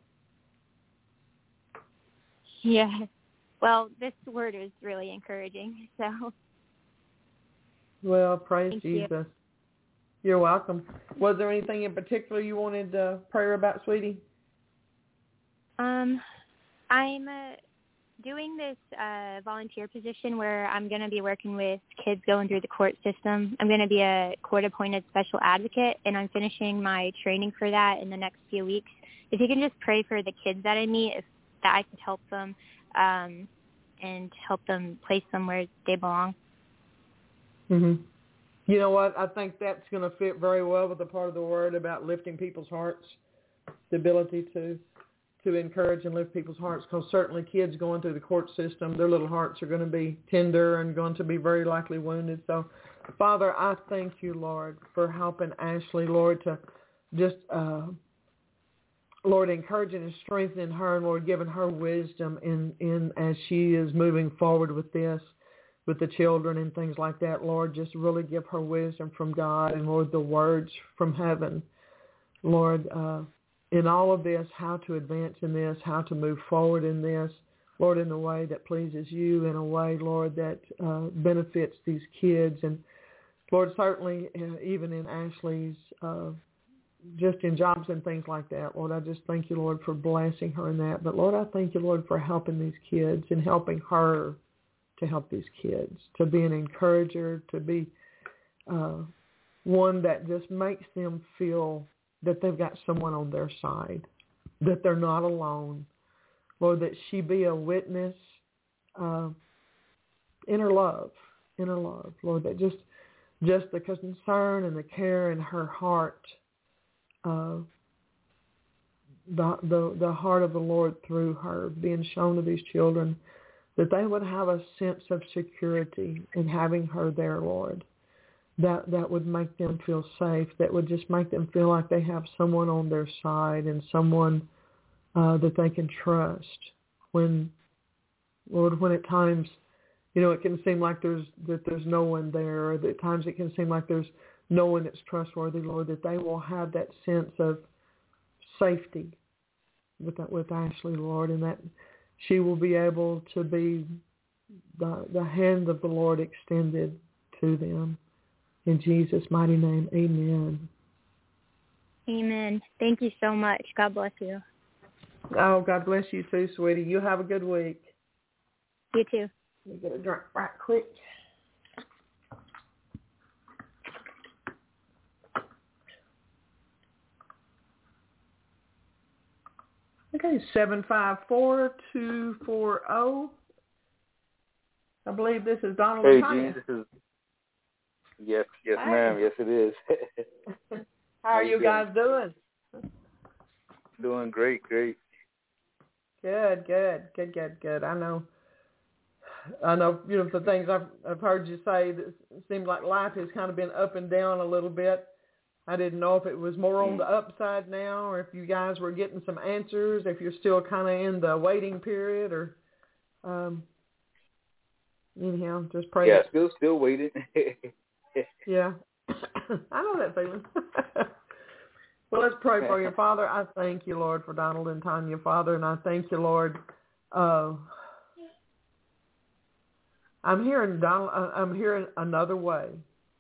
Yeah. Well, this word is really encouraging. So. Well, praise Thank Jesus. you. You're welcome. Was there anything in particular you wanted prayer about, sweetie? I'm doing this volunteer position where I'm going to be working with kids going through the court system. I'm going to be a court-appointed special advocate, and I'm finishing my training for that in the next few weeks. If you can just pray for the kids that I meet, that I could help them and help them place them where they belong. Mm-hmm. You know what? I think that's going to fit very well with the part of the word about lifting people's hearts, the ability to encourage and lift people's hearts, because certainly kids going through the court system, their little hearts are going to be tender and going to be very likely wounded. So, Father, I thank you, Lord, for helping Ashley, Lord, to just, Lord, encouraging and strengthening her, and Lord, giving her wisdom in as she is moving forward with this, with the children and things like that. Lord, just really give her wisdom from God, and Lord, the words from heaven, Lord, in all of this, how to advance in this, how to move forward in this, Lord, in a way that pleases you, in a way, Lord, that benefits these kids. And, Lord, certainly even in Ashley's, just in jobs and things like that, Lord, I just thank you, Lord, for blessing her in that. But, Lord, I thank you, Lord, for helping these kids and helping her to help these kids, to be an encourager, to be one that just makes them feel that they've got someone on their side, that they're not alone. Lord, that she be a witness in her love, Lord, that just the concern and the care in her heart, the heart of the Lord through her being shown to these children, that they would have a sense of security in having her there, Lord. That would make them feel safe, that would just make them feel like they have someone on their side and someone that they can trust. When, Lord, when at times, it can seem like there's no one there, or at times it can seem like there's no one that's trustworthy, Lord, that they will have that sense of safety with Ashley, Lord, and that she will be able to be the hand of the Lord extended to them. In Jesus' mighty name, amen. Amen. Thank you so much. God bless you. Oh, God bless you too, sweetie. You have a good week. You too. Let me get a drink right quick. Okay, 754-240. I believe this is Donald and Tanya. This is... Yes, ma'am. Yes, it is. How are you guys doing? Doing great. Good. I know. The things I've heard you say, it seems like life has kind of been up and down a little bit. I didn't know if it was more on the upside now, or if you guys were getting some answers, if you're still kind of in the waiting period, or anyhow, just pray. Yeah, still waiting. Yeah, I know that feeling. Well, let's pray for you. Father, I thank you, Lord, for Donald and Tanya, Father, and I thank you, Lord. I'm hearing Donald. I'm hearing another way.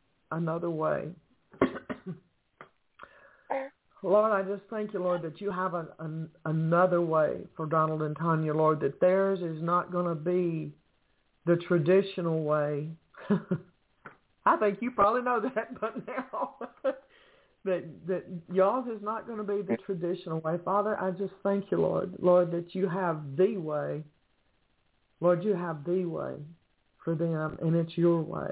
Lord, I just thank you, Lord, that you have another way for Donald and Tanya, Lord, that theirs is not going to be the traditional way. I think you probably know that, but now that y'all's is not going to be the traditional way. Father, I just thank you, Lord, that you have the way. Lord, you have the way for them, and it's your way.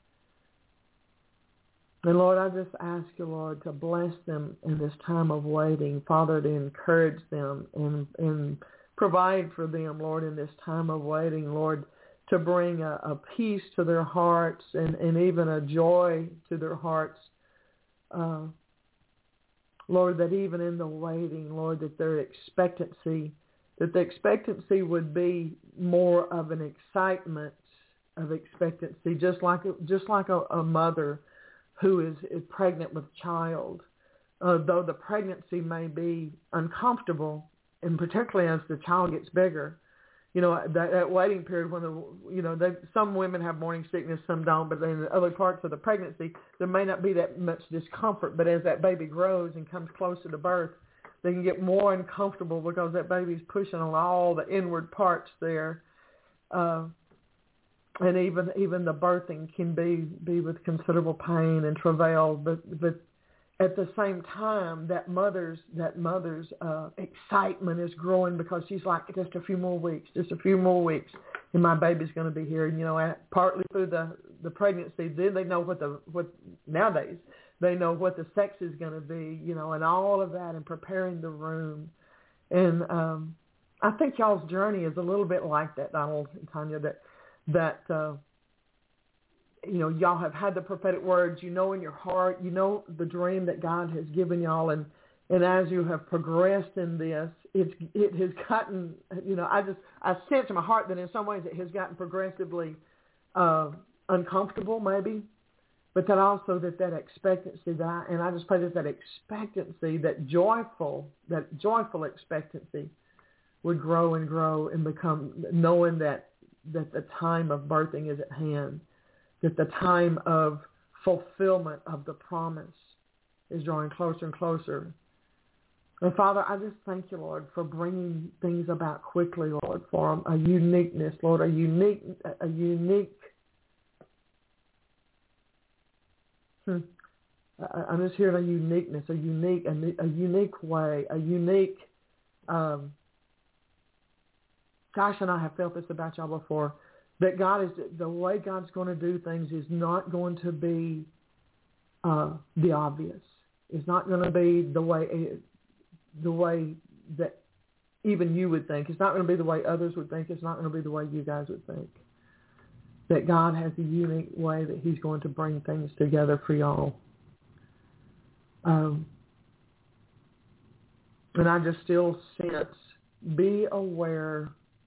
And Lord, I just ask you, Lord, to bless them in this time of waiting. Father, to encourage them and provide for them, Lord, in this time of waiting, Lord, to bring a peace to their hearts and even a joy to their hearts Lord, that even in the waiting, Lord, that the expectancy would be more of an excitement of expectancy, just like a mother who is pregnant with a child. Though the pregnancy may be uncomfortable, and particularly as the child gets bigger, that waiting period when some women have morning sickness, some don't, but in the other parts of the pregnancy, there may not be that much discomfort. But as that baby grows and comes closer to birth, they can get more uncomfortable because that baby's pushing on all the inward parts there. And even the birthing can be with considerable pain and travail, but at the same time, that mother's excitement is growing because she's like, just a few more weeks, and my baby's going to be here. And partly through the pregnancy, then they know what nowadays they know what the sex is going to be, and all of that, and preparing the room. And I think y'all's journey is a little bit like that, Donald and Tanya. That y'all have had the prophetic words, in your heart, the dream that God has given y'all, and as you have progressed in this, it has gotten, I sense in my heart that in some ways it has gotten progressively uncomfortable, maybe, but that also that expectancy, and I just pray that expectancy, that joyful expectancy would grow and grow and become, knowing that the time of birthing is at hand, that the time of fulfillment of the promise is drawing closer and closer. And Father, I just thank you, Lord, for bringing things about quickly, Lord, for a uniqueness, Lord, a unique. I'm just hearing a uniqueness, a unique way, a unique. Gosh, and I have felt this about y'all before. That the way God's going to do things is not going to be the obvious. It's not going to be the way that even you would think. It's not going to be the way others would think. It's not going to be the way you guys would think. That God has a unique way that he's going to bring things together for y'all. And I just still sense, be aware.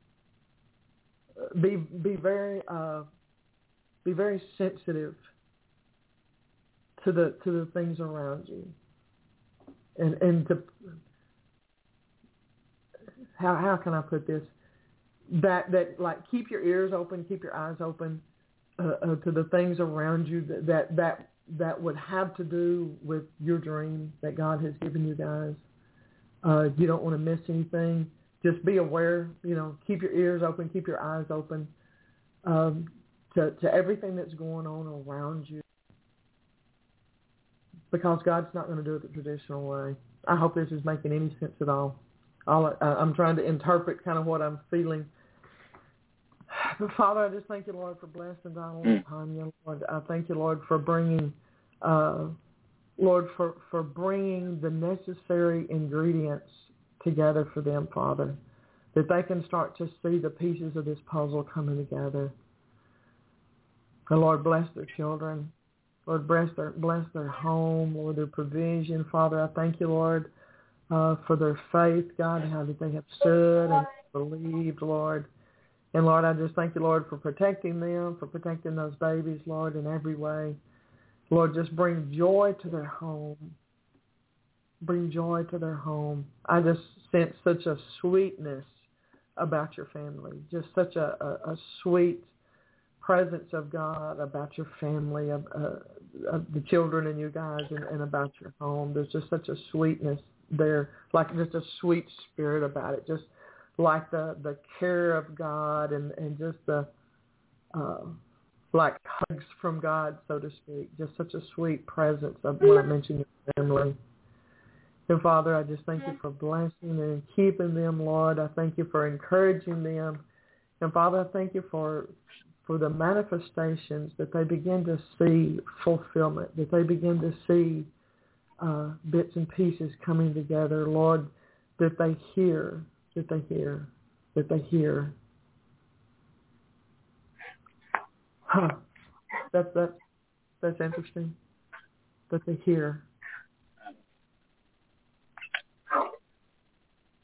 Be very sensitive to the things around you, and to how can I put this? That like keep your ears open, keep your eyes open to the things around you that would have to do with your dream that God has given you guys. You don't want to miss anything. Just be aware, keep your ears open, keep your eyes open to everything that's going on around you. Because God's not going to do it the traditional way. I hope this is making any sense at all. I'm trying to interpret kind of what I'm feeling. But Father, I just thank you, Lord, for blessing Donald and Tanya. Lord, I thank you, Lord, for bringing, for bringing the necessary ingredients together for them, Father, that they can start to see the pieces of this puzzle coming together. And Lord, bless their children. Lord, bless their home, Lord, their provision. Father, I thank you, Lord, for their faith, God, how that they have stood and believed, Lord. And Lord, I just thank you, Lord, for protecting them, for protecting those babies, Lord, in every way. Lord, just bring joy to their home. Bring joy to their home. I just sense such a sweetness about your family, just such a sweet presence of God about your family, of the children and you guys, and about your home. There's just such a sweetness there, like just a sweet spirit about it, just like the care of God and just the like hugs from God, so to speak. Just such a sweet presence of when I mentioned your family. And Father, I just thank you for blessing and keeping them, Lord. I thank you for encouraging them. And Father, I thank you for the manifestations that they begin to see fulfillment, that they begin to see bits and pieces coming together, Lord, that they hear. Huh. That's interesting. That they hear.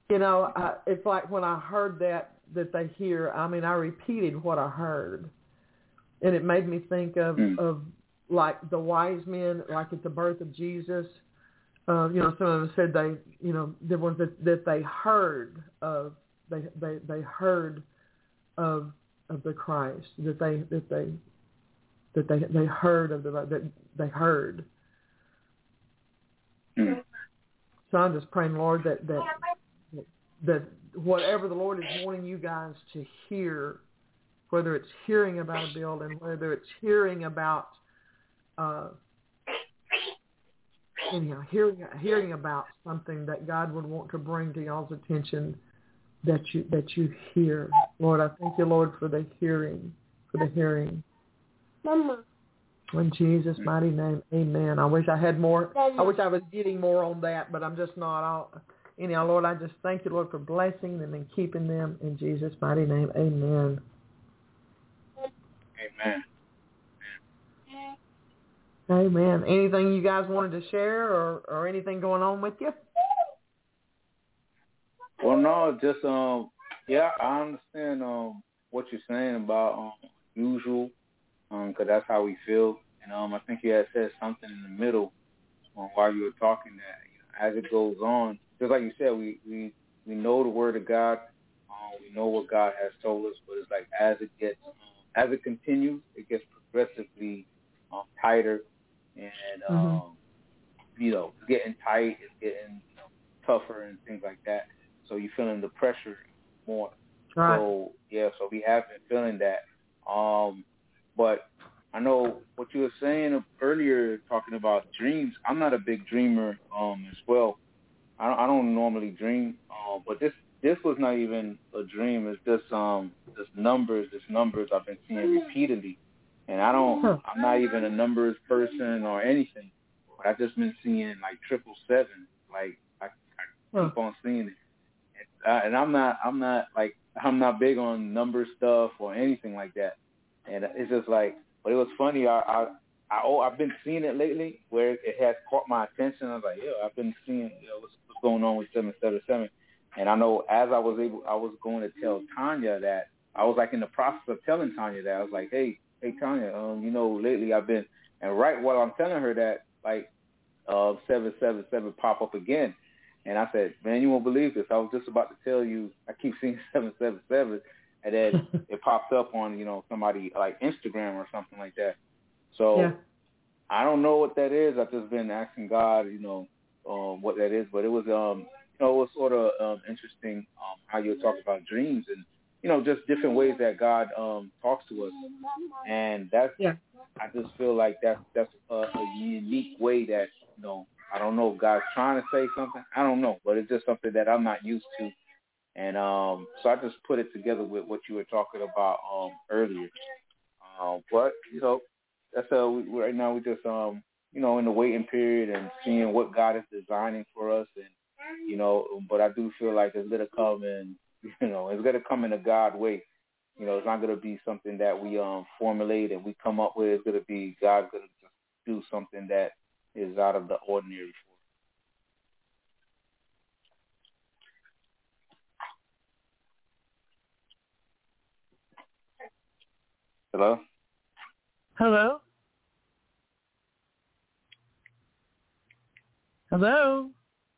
It's like when I heard that they hear, I mean, I repeated what I heard. And it made me think of like the wise men, like at the birth of Jesus. Some of them said they, the ones that they heard of, they heard of the Christ, that they heard of that they heard. So I'm just praying, Lord, that whatever the Lord is wanting you guys to hear, whether it's hearing about a building, whether it's hearing about, hearing about something that God would want to bring to y'all's attention, that you hear. Lord, I thank you, Lord, for the hearing. Mama. In Jesus' mighty name, amen. I wish I had more. I wish I was getting more on that, but I'm just not. Lord, I just thank you, Lord, for blessing them and keeping them. In Jesus' mighty name, amen. Amen. Amen. Anything you guys wanted to share or anything going on with you? Well, no, just I understand what you're saying about usual, because that's how we feel. And I think you had said something in the middle while you were talking that as it goes on, just like you said, we know the word of God, we know what God has told us, but it's like as it continues, it gets progressively tighter, and it's getting tight, it's getting tougher and things like that. So you're feeling the pressure more. Right. So we have been feeling that. But I know what you were saying earlier, talking about dreams. I'm not a big dreamer as well. I don't normally dream, but this was not even a dream. It's just numbers. This numbers I've been seeing repeatedly, and I'm not even a numbers person or anything. But I've just been seeing like 777. Like I keep on seeing it. And I'm not big on number stuff or anything like that. And it's just like, but it was funny. I've been seeing it lately where it has caught my attention. I was like, I've been seeing what's going on with 777. And I know as I was going to tell Tanya that, I was like in the process of telling Tanya that. I was like, hey Tanya, lately I've been, and right while I'm telling her that, like 777 pop up again. And I said, man, you won't believe this. I was just about to tell you, I keep seeing 777, and then it popped up on, somebody like Instagram or something like that. So I don't know what that is. I've just been asking God, what that is. But it was, it was sort of interesting how you were talking about dreams and, just different ways that God talks to us. And that's, I just feel like that's a unique way that, I don't know if God's trying to say something. I don't know, but it's just something that I'm not used to. And so I just put it together with what you were talking about earlier. But, that's right now we're just, in the waiting period and seeing what God is designing for us. And, but I do feel like it's going to come in, it's going to come in a God way. It's not going to be something that we formulate and we come up with. It's going to be God's going to just do something that is out of the ordinary for us. Hello? Hello?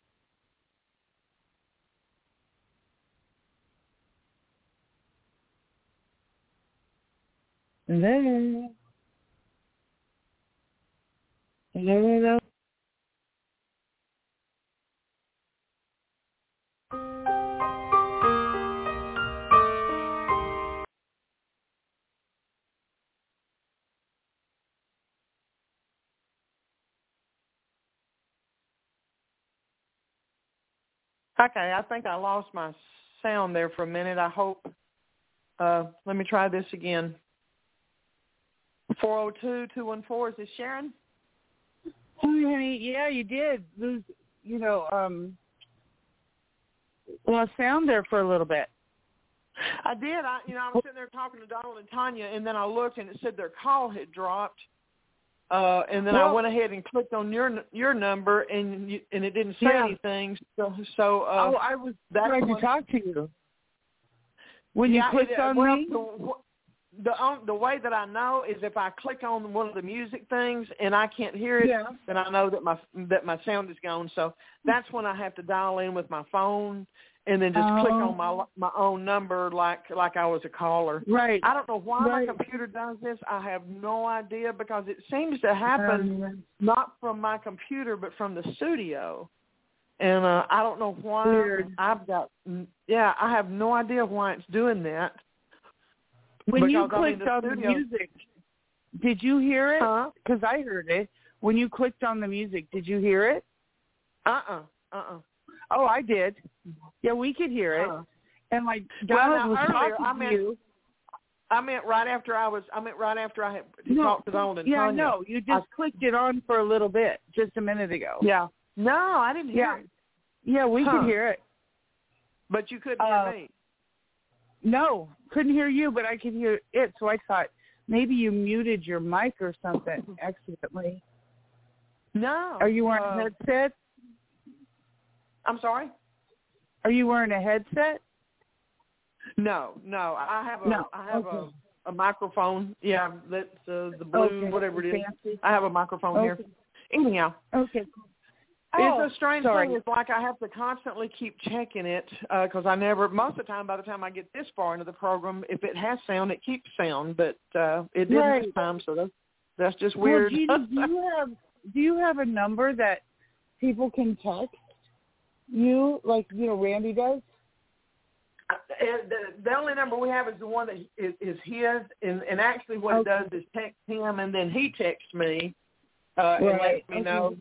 Hello? Hello? Okay, I think I lost my sound there for a minute. I hope. Let me try this again. 402-214, is this Sharon? Hi, honey. Yeah, you did lose, lost sound there for a little bit. I did. I was sitting there talking to Donald and Tanya, and then I looked, and it said their call had dropped. and then I went ahead and clicked on your number, and it didn't say anything. So I was trying to talk to you. When you clicked on me? The way that I know is if I click on one of the music things and I can't hear it, then I know that my sound is gone. So that's when I have to dial in with my phone and then just click on my own number like I was a caller. Right. I don't know why my computer does this. I have no idea because it seems to happen not from my computer but from the studio. And I don't know why. Weird. I have no idea why it's doing that. When you clicked on the music, did you hear it? Because I heard it. When you clicked on the music, did you hear it? Oh, I did. Yeah, we could hear it. And like Donald was talking to you. I meant right after I had talked to Donald and Tanya. Yeah, no, you just clicked it on for a little bit, just a minute ago. Yeah. No, I didn't hear it. Yeah, we could hear it. But you couldn't hear me. No, couldn't hear you, but I could hear it. So I thought maybe you muted your mic or something accidentally. No. Are you wearing a headset? I'm sorry? Are you wearing a headset? No. I have a microphone. Yeah, that's the blue, whatever it is. Fancy. I have a microphone here. Anyhow. Okay. It's a strange thing. It's like I have to constantly keep checking it because most of the time, by the time I get this far into the program, if it has sound, it keeps sound, but it didn't this time, so that's just weird. Well, Jeannie, do you have a number that people can text you, like, Randy does? The only number we have is the one that is his, and actually what it does is text him, and then he texts me and lets me know.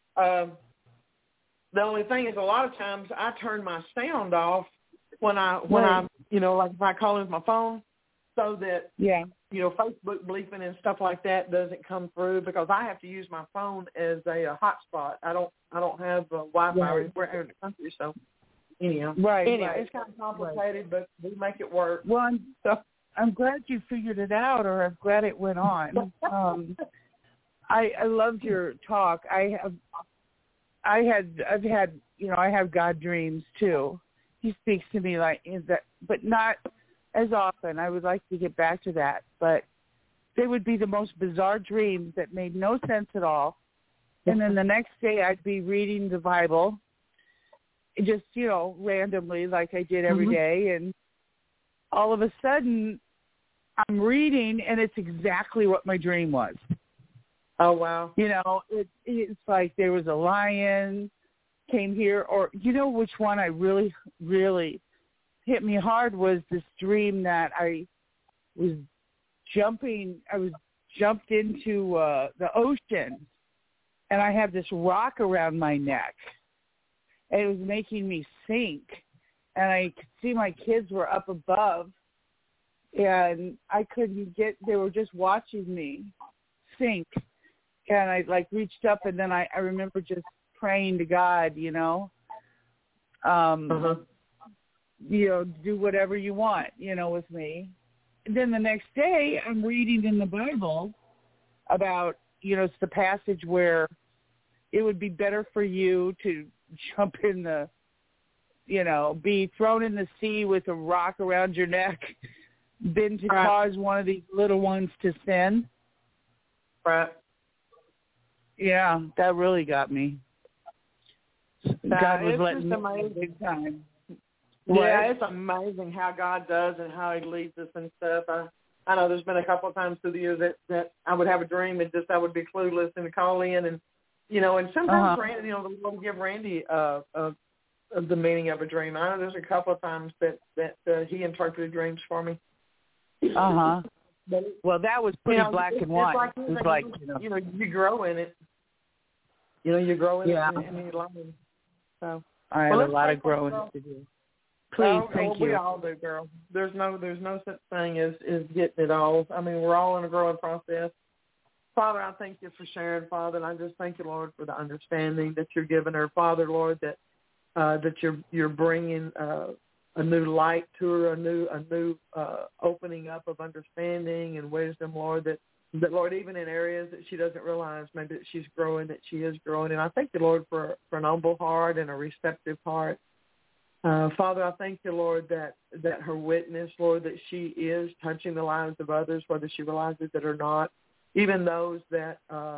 The only thing is a lot of times I turn my sound off when I like if I call in with my phone so that, Facebook bleeping and stuff like that doesn't come through because I have to use my phone as a hotspot. I don't have Wi-Fi anywhere in the country, so anyhow. It's kind of complicated, but we make it work. Well, I'm glad you figured it out, or I'm glad it went on. I loved your talk. I have God dreams too. He speaks to me but not as often. I would like to get back to that, but they would be the most bizarre dreams that made no sense at all. And then the next day I'd be reading the Bible, just, randomly like I did every day. And all of a sudden I'm reading and it's exactly what my dream was. Oh, wow. It's like there was a lion came here, or which one I really, really hit me hard was this dream that I was jumped into the ocean, and I had this rock around my neck, and it was making me sink, and I could see my kids were up above, and I couldn't they were just watching me sink. And I reached up, and then I remember just praying to God, do whatever you want, with me. And then the next day I'm reading in the Bible about, it's the passage where it would be better for you to jump in be thrown in the sea with a rock around your neck than to cause one of these little ones to sin. Right. Yeah, that really got me. God was letting me amazing. have a big time. Yeah, it's amazing how God does and how He leads us and stuff. I know there's been a couple of times through the years that I would have a dream and just I would be clueless and call in and and sometimes Randy, the Lord will give Randy the meaning of a dream. I know there's a couple of times that He interpreted dreams for me. Well, that was pretty black and white. It's like you grow in it. You grow in it and you learn. So I have a lot of growing to do. Please, thank you. We all do, girl. There's no such thing as getting it all. I mean, we're all in a growing process. Father, I thank you for sharing, Father, and I just thank you, Lord, for the understanding that you're giving her, Father, Lord, that you're bringing a new light to her, a new opening up of understanding and wisdom, Lord, that that, Lord, even in areas that she doesn't realize, maybe that she's growing, that she is growing. And I thank you, Lord, for an humble heart and a receptive heart. Father, I thank you, Lord, that her witness, Lord, that she is touching the lives of others, whether she realizes it or not, even those that,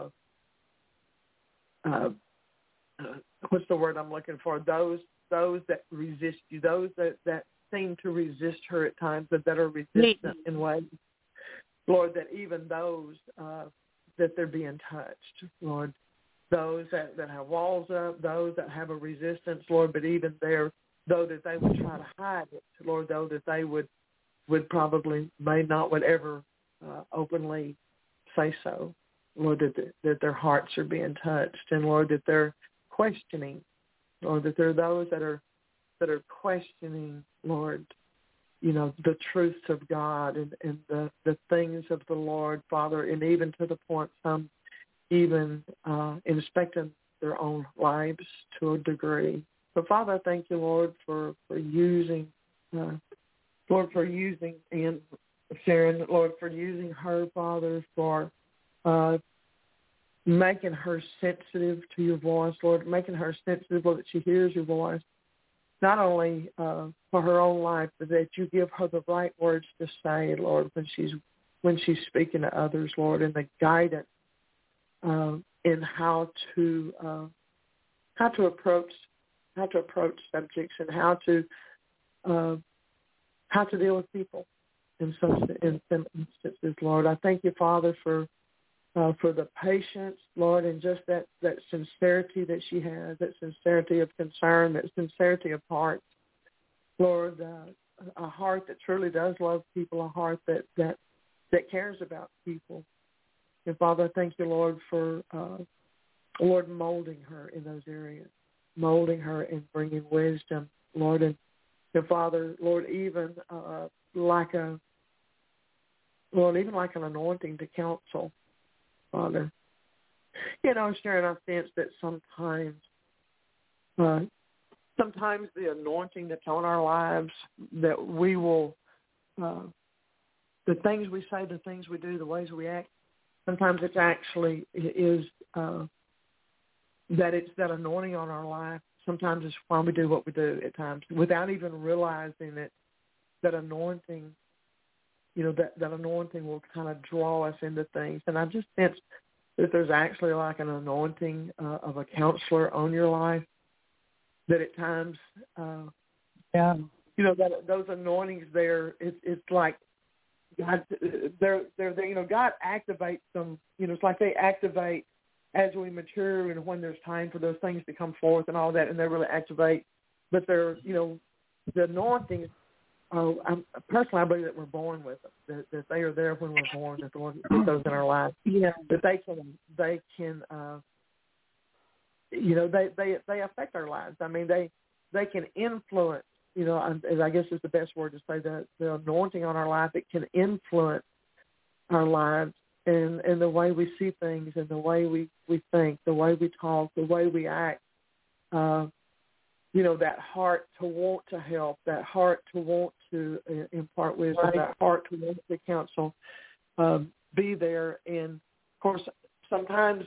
what's the word I'm looking for, those that resist you, those that seem to resist her at times, that are resistant in ways, Lord, that even those that they're being touched, Lord, those that have walls up, those that have a resistance, Lord, but even there, though that they would try to hide it, Lord, though that they would probably may not would ever openly say so, Lord, that their hearts are being touched, and Lord, that they're questioning, Lord, that there are those that are questioning, Lord, you know, the truths of God and the things of the Lord, Father, and even to the point some even inspecting their own lives to a degree. So, Father, I thank you, Lord, for using, Lord, for using Ann Sharon, Lord, for using her, Father, for making her sensitive to your voice, Lord, making her sensitive, Lord, that she hears your voice, not only for her own life, but that you give her the right words to say, Lord, when she's speaking to others, Lord, and the guidance in how to approach subjects and how to deal with people in some instances, Lord. I thank you, Father, for the patience, Lord, and just that sincerity that she has, that sincerity of concern, that sincerity of heart, Lord, a heart that truly does love people, a heart that cares about people. And Father, I thank you, Lord, for Lord, molding her in those areas, molding her and bringing wisdom, Lord, and Father, Lord, even like an anointing to counsel, Father. You know, Sharon, I sense that sometimes the anointing that's on our lives, that we will, the things we say, the things we do, the ways we act, sometimes it's actually is that it's that anointing on our life. Sometimes it's why we do what we do at times without even realizing that anointing, you know, that anointing will kind of draw us into things. And I just sense that there's actually like an anointing of a counselor on your life, that at times, you know, that those anointings there, it's like God, they're you know, God activates them. You know, it's like they activate as we mature and when there's time for those things to come forth and all that, and they really activate. But they're, you know, the anointings. Personally, I believe that we're born with them. That they are there when we're born. That the Lord put those in our lives. Yeah. That they can, you know, they affect our lives. I mean, they can influence. You know, I guess is the best word to say that the anointing on our life, it can influence our lives and the way we see things and the way we think, the way we talk, the way we act. You know, that heart to want to help, that heart to want to impart wisdom, right. That heart to want to counsel, be there. And, of course, sometimes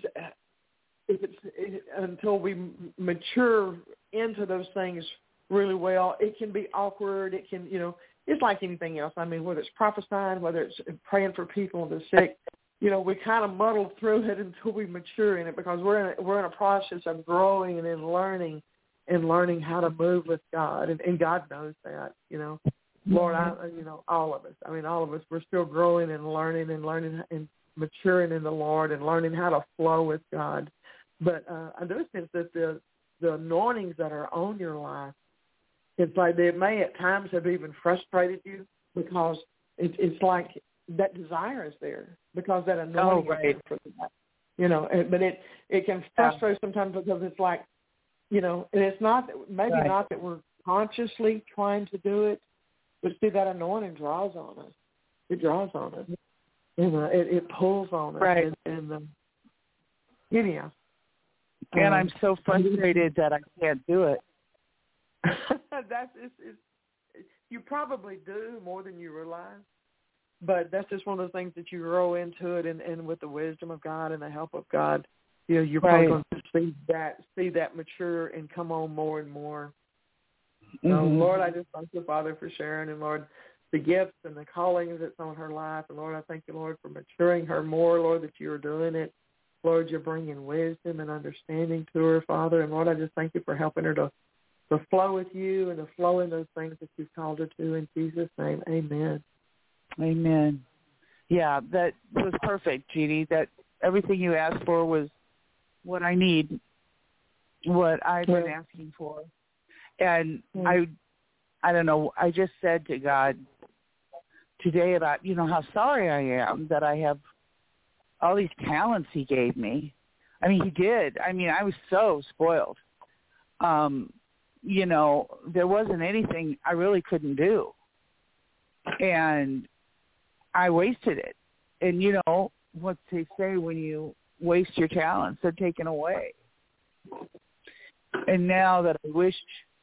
until we mature into those things really well, it can be awkward. It can, you know, it's like anything else. I mean, whether it's prophesying, whether it's praying for people that are sick, you know, we kind of muddle through it until we mature in it, because we're in a process of growing and learning how to move with God, and God knows that, you know. Lord, you know, all of us, we're still growing and learning and maturing in the Lord and learning how to flow with God. But I do sense that the anointings that are on your life, it's like they may at times have even frustrated you, because it's like that desire is there, because that anointing is there for that. You know, but it can frustrate sometimes, because it's like, you know, and it's not not that we're consciously trying to do it, but see, that anointing draws on us. It draws on us. You know, it pulls on us. Right. And anyhow. And I'm so frustrated that I can't do it. You probably do more than you realize. But that's just one of those things that you grow into it, and with the wisdom of God and the help of God, you know, you're probably going to see that mature and come on more and more. So, Lord, I just thank you, Father, for Sharon, and Lord, the gifts and the callings that's on her life. And Lord, I thank you, Lord, for maturing her more, Lord, that you're doing it. Lord, you're bringing wisdom and understanding to her, Father. And Lord, I just thank you for helping her to flow with you and to flow in those things that you've called her to. In Jesus' name, amen. Amen. Yeah, that was perfect, Jeannie. That everything you asked for was what I need, what I've been asking for. And I don't know, I just said to God today about, you know, how sorry I am that I have all these talents he gave me. I mean, he did. I mean, I was so spoiled. You know, there wasn't anything I really couldn't do. And I wasted it. And, you know, what they say when you waste your talents, they're taken away. And now that I wish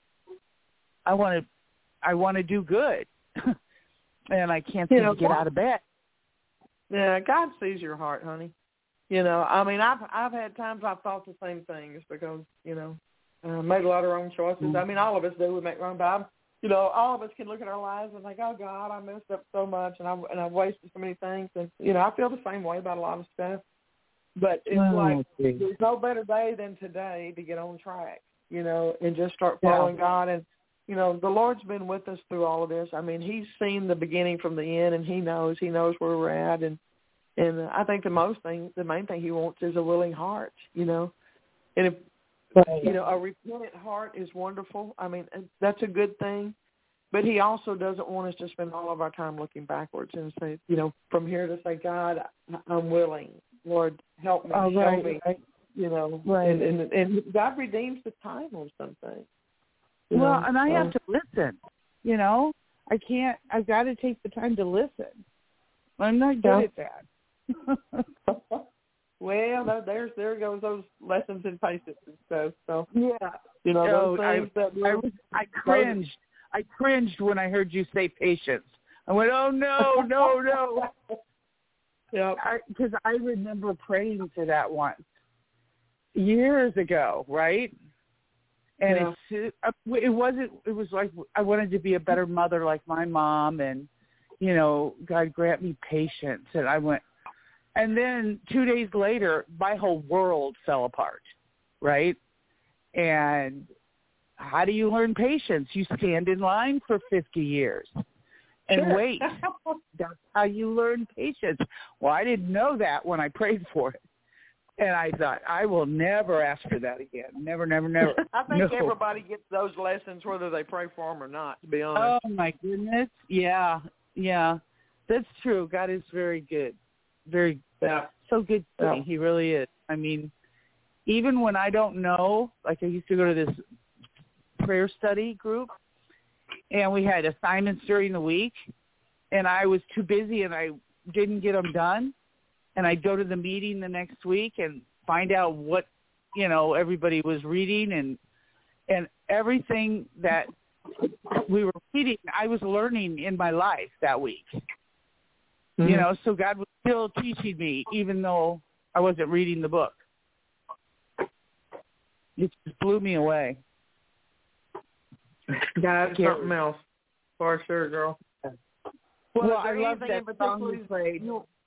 I want to do good, and I can't seem to get out of bed. Yeah, God sees your heart, honey. You know, I mean, I've had times I've thought the same things because, you know, made a lot of wrong choices. I mean, all of us do. We make wrong, but you know, all of us can look at our lives and think, oh God, I messed up so much, and I've wasted so many things, and you know, I feel the same way about a lot of stuff. But it's there's no better day than today to get on track, you know, and just start following God. And you know, the Lord's been with us through all of this. I mean, He's seen the beginning from the end, and He knows where we're at. And I think the main thing He wants is a willing heart, you know. And if you know, a repentant heart is wonderful. I mean, that's a good thing. But He also doesn't want us to spend all of our time looking backwards and say, you know, from here to say, God, I'm willing. Lord, help me, show me. You know, and God redeems the time on something. Well, and I have to listen, you know. I've got to take the time to listen. I'm not good at that. Well, there goes those lessons in patience and stuff. So, yeah. You know, those things I cringed. I cringed when I heard you say patience. I went, oh, no, no, no. Yeah. Because I remember praying for that once years ago, right? And it was like I wanted to be a better mother like my mom, and, you know, God grant me patience. And I went, and then 2 days later, my whole world fell apart, right? And how do you learn patience? You stand in line for 50 years and wait. That's how you learn patience. Well, I didn't know that when I prayed for it. And I thought, I will never ask for that again. Never, never, never. I think everybody gets those lessons whether they pray for them or not, to be honest. Oh, my goodness. Yeah. That's true. God is very good. Very so good to me. He really is. I mean, even when I don't know, like I used to go to this prayer study group, and we had assignments during the week, and I was too busy and I didn't get them done. And I'd go to the meeting the next week and find out what, you know, everybody was reading, and everything that we were reading, I was learning in my life that week. Mm-hmm. You know, so God was still teaching me, even though I wasn't reading the book. It just blew me away. God's something else, for sure, girl. Well, I love that song you played.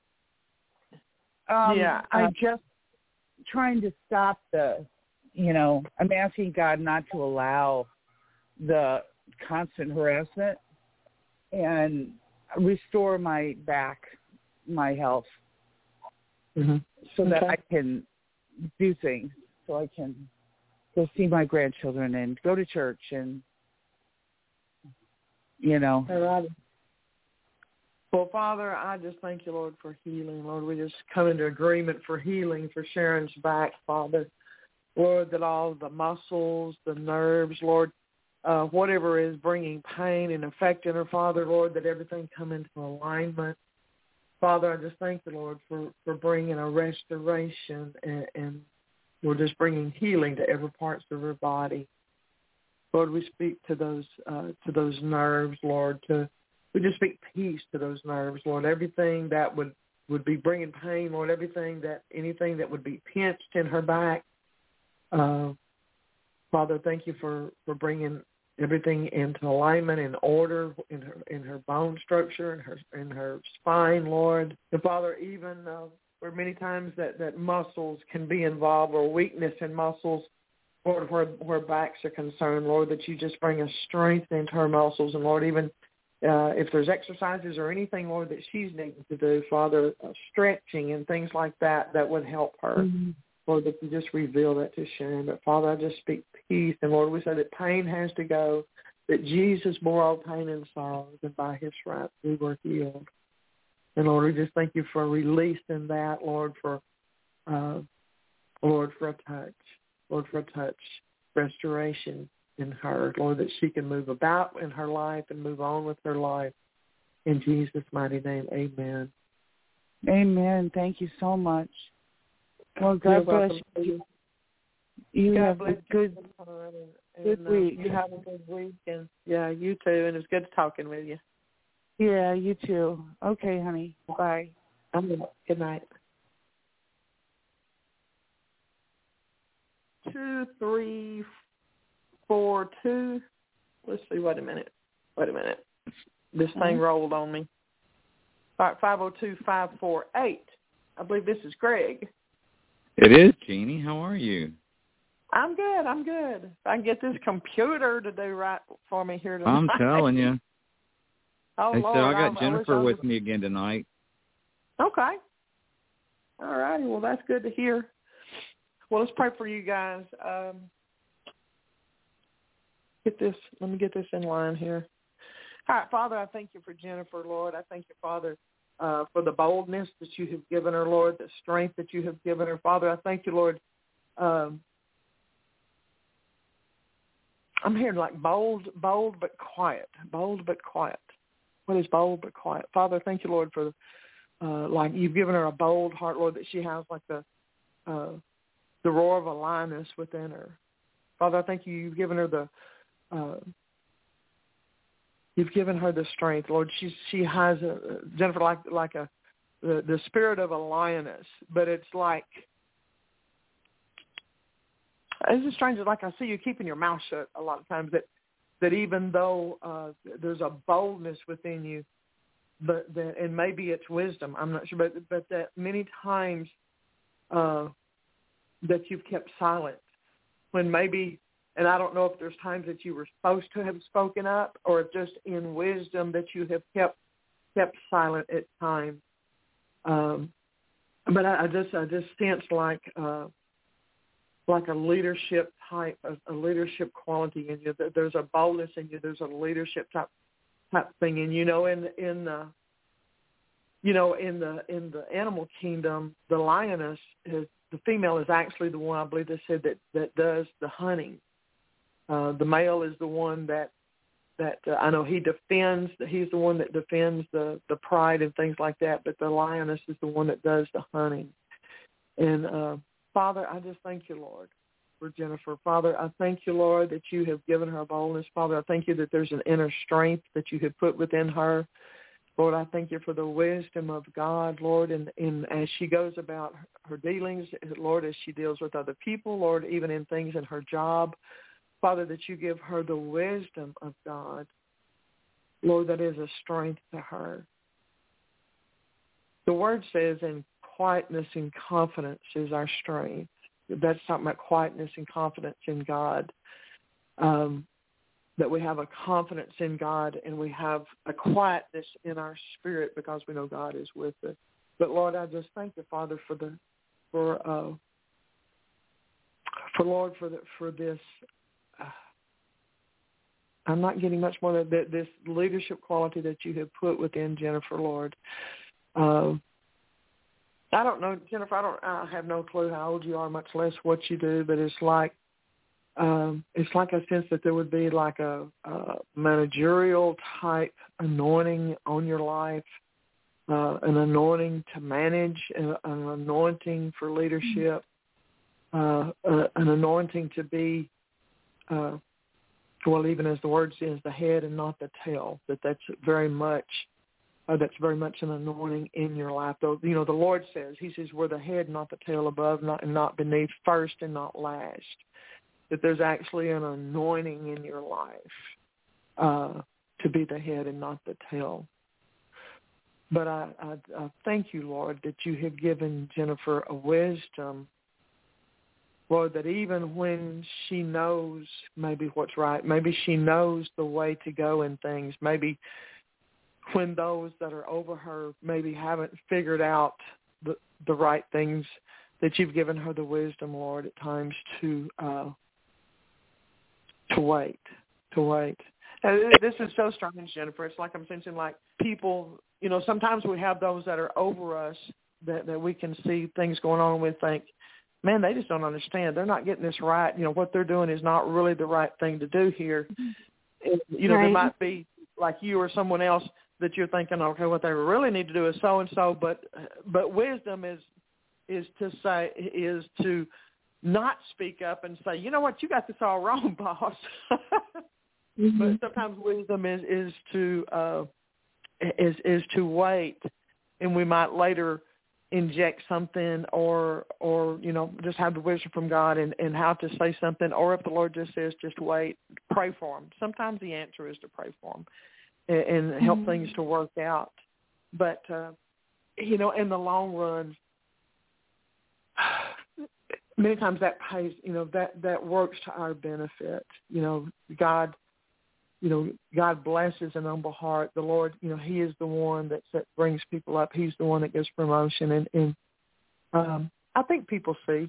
I'm just trying to stop I'm asking God not to allow the constant harassment and restore my health so that I can do things, so I can go see my grandchildren and go to church and, you know. Well, Father, I just thank you, Lord, for healing. Lord, we just come into agreement for healing for Sharon's back, Father. Lord, that all the muscles, the nerves, Lord, whatever is bringing pain and affecting her, Father, Lord, that everything come into alignment. Father, I just thank you, Lord, for bringing a restoration and we're just bringing healing to every parts of her body. Lord, we speak to those nerves, Lord, to We just speak peace to those nerves, Lord. Everything that would be bringing pain, Lord, anything that would be pinched in her back. Father, thank you for bringing everything into alignment and order in her bone structure, in her spine, Lord. And Father, even where many times that muscles can be involved or weakness in muscles, Lord, where backs are concerned, Lord, that you just bring a strength into her muscles. And Lord, even if there's exercises or anything, Lord, that she's needing to do, Father, stretching and things like that would help her. Mm-hmm. Lord, that you just reveal that to Sharon. But Father, I just speak peace. And Lord, we say that pain has to go, that Jesus bore all pain and sorrows, and by his stripes we were healed. And Lord, we just thank you for releasing that, Lord, for a touch, restoration in her, Lord, that she can move about in her life and move on with her life. In Jesus' mighty name, amen. Amen. Thank you so much. Well, God bless you. You have a good week. You have a good week. And, yeah, you too. And it's good talking with you. Yeah, you too. Okay, honey. Bye. Good night. 2342. Let's see. Wait a minute. This thing rolled on me. All right, 502-548. I believe this is Greg. It is, Jeannie. How are you? I'm good. If I can get this computer to do right for me here tonight. I'm telling you. Oh, hey, Lord. So I got Jennifer with me again tonight. Okay. All righty. Well, that's good to hear. Well, let's pray for you guys. Let me get this in line here. All right, Father, I thank you for Jennifer, Lord. I thank you, Father, for the boldness that you have given her, Lord, the strength that you have given her. Father, I thank you, Lord. I'm hearing like bold but quiet. Bold but quiet. What is bold but quiet? Father, thank you, Lord, for like you've given her a bold heart, Lord, that she has like the roar of a lioness within her. Father, I thank you. You've given her the strength, Lord. She has Jennifer like the spirit of a lioness, but it's like it's strange. Like I see you keeping your mouth shut a lot of times. That even though there's a boldness within you, and maybe it's wisdom. I'm not sure, but that many times that you've kept silent when maybe. And I don't know if there's times that you were supposed to have spoken up, or if just in wisdom that you have kept silent at times. But I just sense like a leadership type, a leadership quality in you. That there's a boldness in you. There's a leadership type thing, and in the animal kingdom, the lioness the female is actually the one, I believe they said, that does the hunting. The male is the one that I know he defends. He's the one that defends the pride and things like that. But the lioness is the one that does the hunting. And Father, I just thank you, Lord, for Jennifer. Father, I thank you, Lord, that you have given her boldness. Father, I thank you that there's an inner strength that you have put within her. Lord, I thank you for the wisdom of God, Lord, and as she goes about her dealings, Lord, as she deals with other people, Lord, even in things in her job. Father, that you give her the wisdom of God, Lord, that is a strength to her. The word says, in quietness and confidence is our strength. That's talking about quietness and confidence in God, that we have a confidence in God and we have a quietness in our spirit because we know God is with us. But, Lord, I just thank you, Father, for this. I'm not getting much more than this leadership quality that you have put within Jennifer, Lord. I don't know, Jennifer. I have no clue how old you are, much less what you do. But it's like I sense that there would be like a managerial type anointing on your life, an anointing to manage, an anointing for leadership, an anointing to be well, even as the word says, the head and not the tail, that's very much an anointing in your life. Though, the Lord says, he says, we're the head, not the tail, above and not beneath, first and not last. That there's actually an anointing in your life to be the head and not the tail. But I thank you, Lord, that you have given Jennifer a wisdom, Lord, that even when she knows maybe what's right, maybe she knows the way to go in things, maybe when those that are over her maybe haven't figured out the right things, that you've given her the wisdom, Lord, at times to wait. And this is so strange, Jennifer. It's like I'm sensing like people, sometimes we have those that are over us that we can see things going on and we think, man, they just don't understand. They're not getting this right. What they're doing is not really the right thing to do here. And, right. There might be like you or someone else that you're thinking, okay, what they really need to do is so and so. But wisdom is to not speak up and say, you know what, you got this all wrong, boss. But sometimes wisdom is to wait, and we might later inject something or just have the wisdom from God and how to say something, or if the Lord just says just wait, pray for them. Sometimes the answer is to pray for them and help things to work out. But in the long run, many times that pays, that works to our benefit. God blesses an humble heart. The Lord, he is the one that brings people up. He's the one that gives promotion. And I think people see,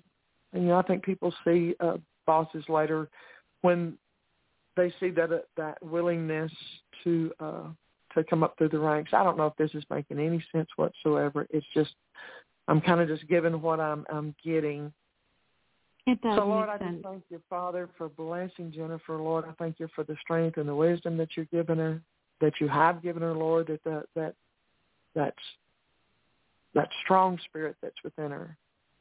bosses later when they see that willingness to come up through the ranks. I don't know if this is making any sense whatsoever. It's just, I'm kind of just giving what I'm getting. It does. So, Lord, I make sense. just thank you, Father, for blessing Jennifer. Lord, I thank you for the strength and the wisdom that you've given her, that you have given her, Lord, that strong spirit that's within her,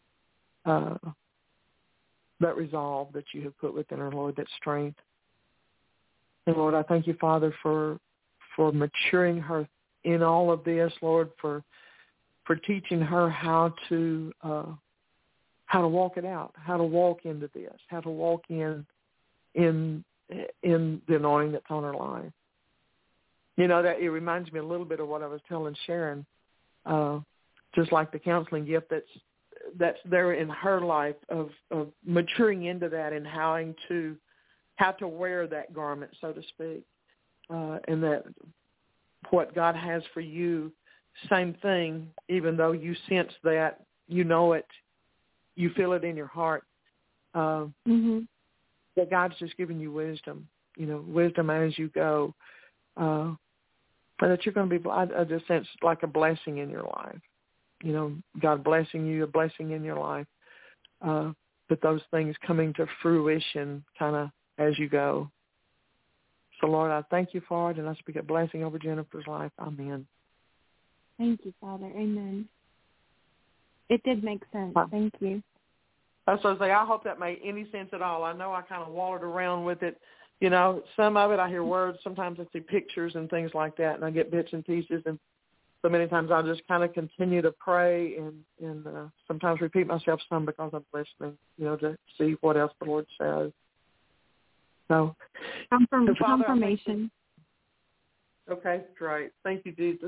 that resolve that you have put within her, Lord, that strength. And, Lord, I thank you, Father, for maturing her in all of this, Lord, for teaching her how to walk it out, how to walk into this, how to walk in the anointing that's on her life. That it reminds me a little bit of what I was telling Sharon, just like the counseling gift that's there in her life of maturing into that and how to wear that garment, so to speak, and that what God has for you, same thing, even though you sense that, it, you feel it in your heart, that God's just giving you wisdom, wisdom as you go, and that you're going to be, I just sense like a blessing in your life, God blessing you, a blessing in your life, but those things coming to fruition kind of as you go. So, Lord, I thank you for it, and I speak a blessing over Jennifer's life. Amen. Thank you, Father. Amen. It did make sense. Thank you. That's what I say. I hope that made any sense at all. I know I kind of wallered around with it. Some of it I hear words. Sometimes I see pictures and things like that, and I get bits and pieces. And so many times I just kind of continue to pray and sometimes repeat myself some because I'm listening, to see what else the Lord says. So, confirmation. Okay, great. Thank you, Jesus.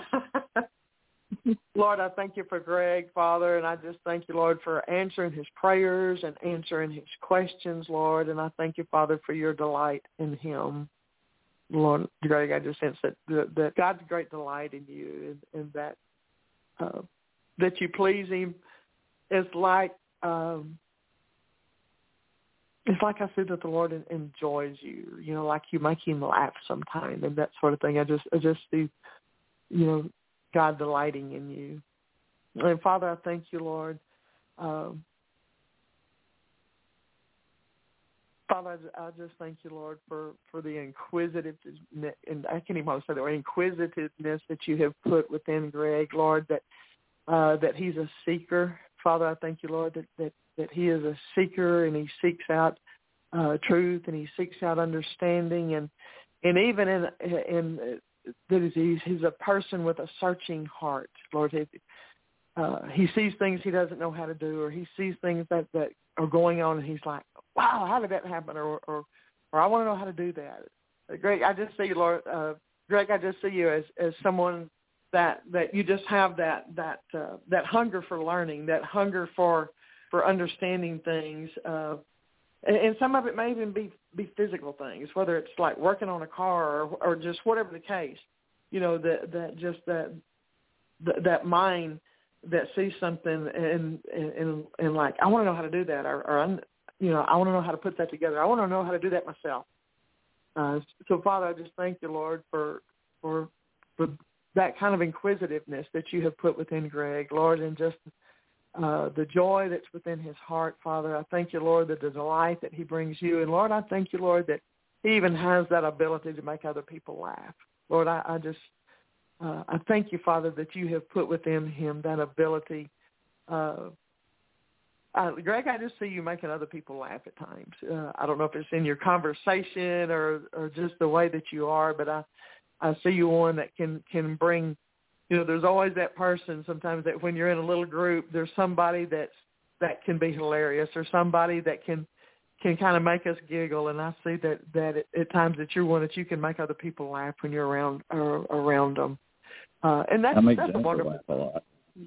Lord, I thank you for Greg, Father, and I just thank you, Lord, for answering his prayers and answering his questions, Lord, and I thank you, Father, for your delight in him. Lord, Greg, I just sense that God's great delight in you and that you please him. It's like I see that the Lord enjoys you, like you make him laugh sometime and that sort of thing. I just see, God delighting in you. And Father, I thank you, Lord. Father, I just thank you, Lord, for the inquisitiveness, and I can't even say the word, inquisitiveness that you have put within Greg, Lord, that he's a seeker. Father, I thank you, Lord, that he is a seeker and he seeks out truth, and he seeks out understanding, and even in that he's a person with a searching heart, Lord. He sees things he doesn't know how to do, or he sees things that are going on, and he's like, wow, how did that happen? Or I want to know how to do that. Greg, I just see you, Lord. Greg, I just see you as someone that you just have that hunger for learning, that hunger for understanding things. And some of it may even be physical things, whether it's like working on a car or just whatever the case. You know, that mind that sees something and like, I want to know how to do that, or I want to know how to put that together. I want to know how to do that myself. So, Father, I just thank you, Lord, for that kind of inquisitiveness that you have put within Greg, Lord, and just the joy that's within his heart, Father. I thank you, Lord, that the delight that he brings you. And, Lord, I thank you, Lord, that he even has that ability to make other people laugh. Lord, I thank you, Father, that you have put within him that ability. Greg, I just see you making other people laugh at times. I don't know if it's in your conversation or just the way that you are, but I see you one that can bring, you know, there's always that person sometimes that when you're in a little group, there's somebody that can be hilarious, or somebody that can kind of make us giggle. And I see that at times that you're one that you can make other people laugh when you're around them. And that's a wonderful a lot.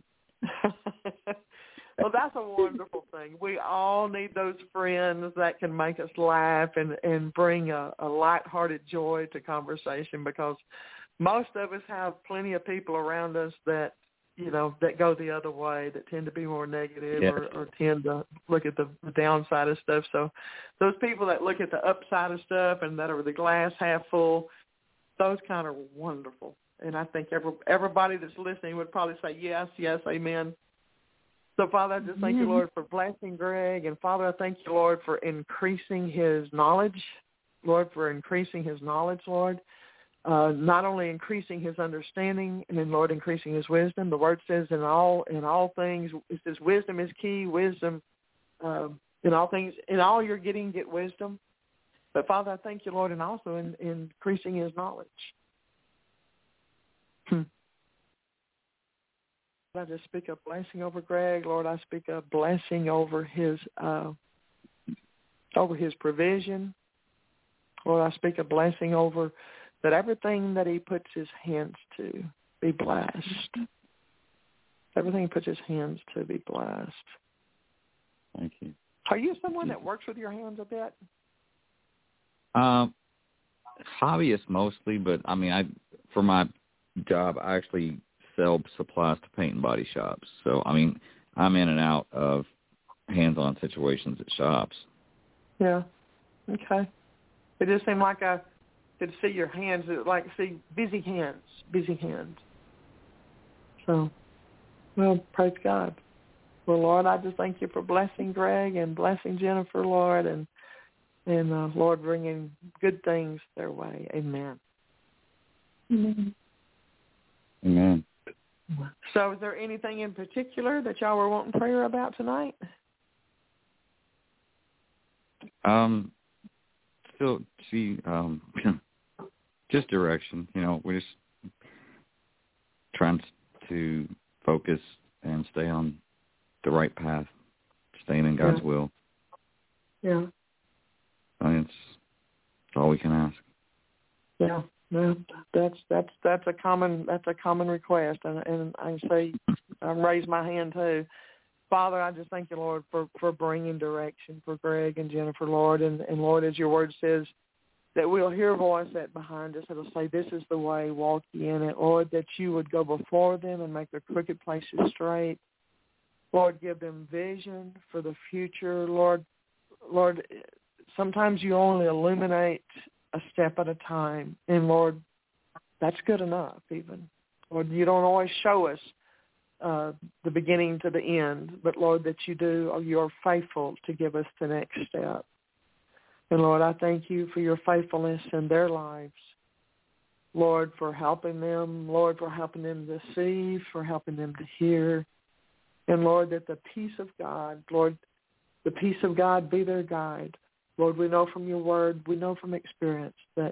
Well, that's a wonderful thing. We all need those friends that can make us laugh and bring a lighthearted joy to conversation, because most of us have plenty of people around us that, you know, that go the other way, that tend to be more negative, yes. or tend to look at the downside of stuff. So those people that look at the upside of stuff and that are the glass half full, those kind of wonderful. And I think everybody that's listening would probably say, yes, yes, amen. So, Father, I just thank you, Lord, for blessing Greg. And, Father, I thank you, Lord, for increasing his knowledge. Lord, for increasing his knowledge, Lord. Not only increasing his understanding, and then, Lord, increasing his wisdom. The Word says in all things, it says wisdom is key. Wisdom in all things, in all you're getting, get wisdom. But, Father, I thank you, Lord, and also in increasing his knowledge. I just speak a blessing over Greg, Lord. I speak a blessing over his provision. Lord, I speak a blessing over that everything that he puts his hands to be blessed. Everything he puts his hands to be blessed. Thank you. Are you someone that works with your hands a bit? Hobbyist mostly, but I mean, for my job, I actually sell supplies to paint and body shops. So, I mean, I'm in and out of hands-on situations at shops. Yeah. Okay. It just seemed like I could see your hands, like see busy hands. So, well, praise God. Well, Lord, I just thank you for blessing Greg and blessing Jennifer, Lord, and Lord, bringing good things their way. Amen. Amen. Amen. So is there anything in particular that y'all were wanting prayer about tonight? Still, just direction. You know, we're just trying to focus and stay on the right path, staying in God's will. Yeah. I mean, it's all we can ask. Yeah. No, that's a common request, and I say I raise my hand too. Father, I just thank you, Lord, for bringing direction for Greg and Jennifer, Lord, and Lord, as your word says, that we'll hear a voice that behind us that'll say, "This is the way, walk ye in it." Lord, that you would go before them and make their crooked places straight. Lord, give them vision for the future. Lord, sometimes you only illuminate a step at a time. And, Lord, that's good enough even. Lord, you don't always show us the beginning to the end, but, Lord, that you're faithful to give us the next step. And, Lord, I thank you for your faithfulness in their lives. Lord, for helping them. Lord, for helping them to see, for helping them to hear. And, Lord, that the peace of God, Lord, the peace of God be their guide. Lord, we know from your word, we know from experience that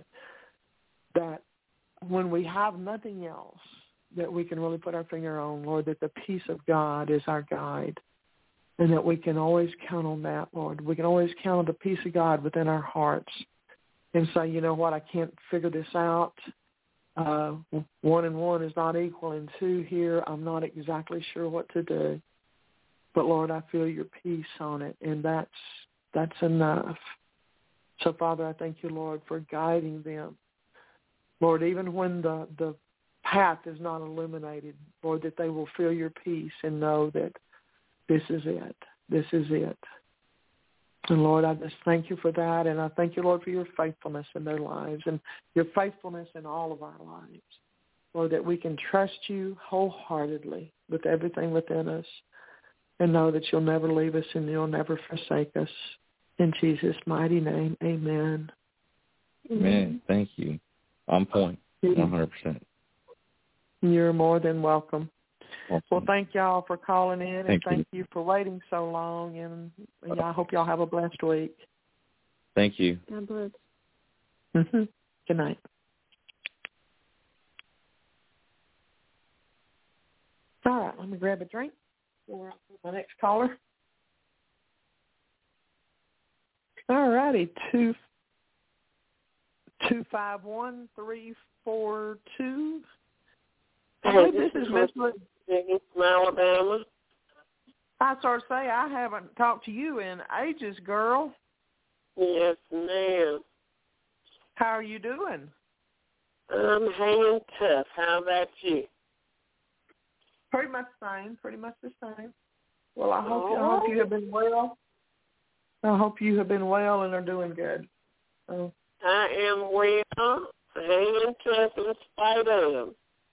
when we have nothing else that we can really put our finger on, Lord, that the peace of God is our guide, and that we can always count on that, Lord. We can always count on the peace of God within our hearts and say, you know what, I can't figure this out. 1 and 1 is not equaling 2 here. I'm not exactly sure what to do. But, Lord, I feel your peace on it, and that's enough. So, Father, I thank you, Lord, for guiding them. Lord, even when the path is not illuminated, Lord, that they will feel your peace and know that this is it. This is it. And, Lord, I just thank you for that, and I thank you, Lord, for your faithfulness in their lives and your faithfulness in all of our lives. Lord, that we can trust you wholeheartedly with everything within us and know that you'll never leave us and you'll never forsake us. In Jesus' mighty name, amen. Amen. Thank you. On point, 100%. You're more than welcome. Awesome. Well, thank y'all for calling in, and Thank you for waiting so long, and I hope y'all have a blessed week. Thank you. God bless. Mm-hmm. Good night. All right, let me grab a drink for my next caller. All righty, 251-342. Hey, This is Miss from Alabama. I sort of say I haven't talked to you in ages, girl. Yes, ma'am. How are you doing? I'm hanging tough. How about you? Pretty much the same. Well, I hope you have been well. I hope you have been well and are doing good. So. I am well, hanging tough in spite of.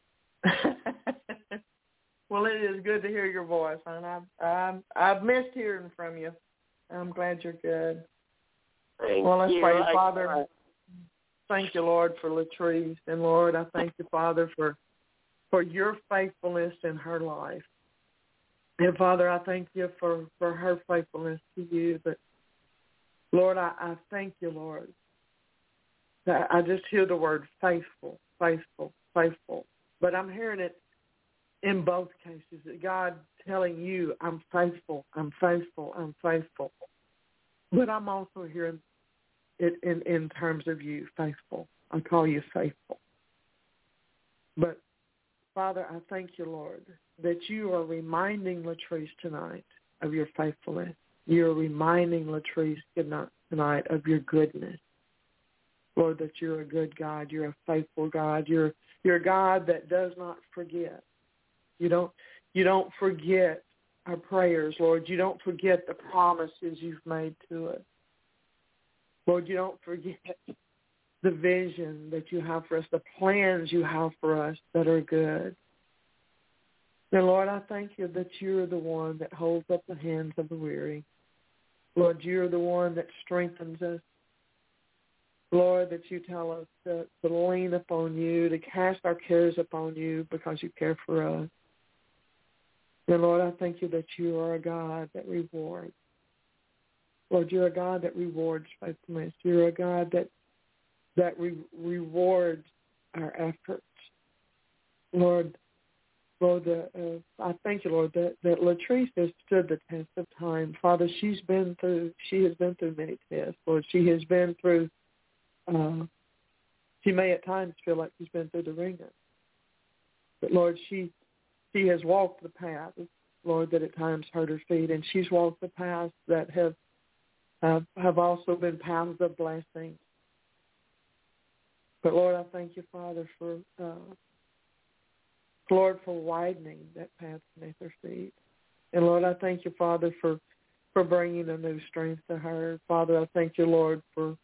Well, it is good to hear your voice, and I've missed hearing from you. I'm glad you're good. Well, let's pray. Father, right. Thank you, Lord, for Latrice, and Lord, I thank you, Father, for your faithfulness in her life. And Father, I thank you for her faithfulness to you. But Lord, I thank you, Lord. I just hear the word faithful, faithful, faithful. But I'm hearing it in both cases, that God telling you, I'm faithful, I'm faithful, I'm faithful. But I'm also hearing it in terms of you, faithful. I call you faithful. But, Father, I thank you, Lord, that you are reminding Latrice tonight of your faithfulness. You're reminding Latrice tonight of your goodness. Lord, that you're a good God. You're a faithful God. You're a God that does not forget. You don't forget our prayers, Lord. You don't forget the promises you've made to us. Lord, you don't forget the vision that you have for us, the plans you have for us that are good. And Lord, I thank you that you're the one that holds up the hands of the weary. Lord, you're the one that strengthens us. Lord, that you tell us to lean upon you, to cast our cares upon you because you care for us. And Lord, I thank you that you are a God that rewards. Lord, you're a God that rewards faithfulness. You're a God that rewards our efforts. Lord, I thank you, Lord, that Latrice has stood the test of time. Father, she has been through many tests. Lord, she has been through, she may at times feel like she's been through the ringer. But Lord, she has walked the path, Lord, that at times hurt her feet, and she's walked the paths that have also been paths of blessing. But Lord, I thank you, Father, for widening that path beneath her feet. And Lord, I thank you, Father, for bringing a new strength to her. Father, I thank you, Lord, for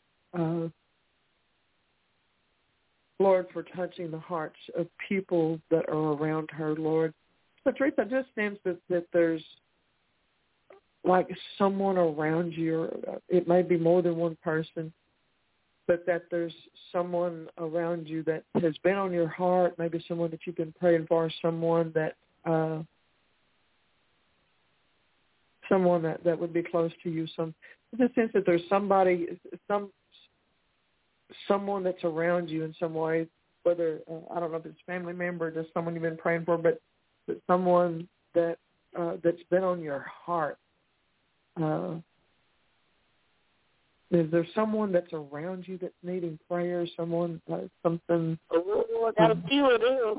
touching the hearts of people that are around her, Lord. Patrice, I just sense that there's like someone around you, or it may be more than one person, but that there's someone around you that has been on your heart, maybe someone that you've been praying for, someone that someone that would be close to you. In the sense that there's somebody, someone that's around you in some way, whether, I don't know if it's a family member, just someone you've been praying for, but someone that's been on your heart. Is there someone that's around you that's needing prayer, someone, something? Oh, I got a few of them.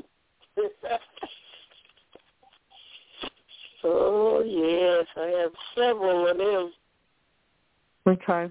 Oh, yes, I have several of them. Okay.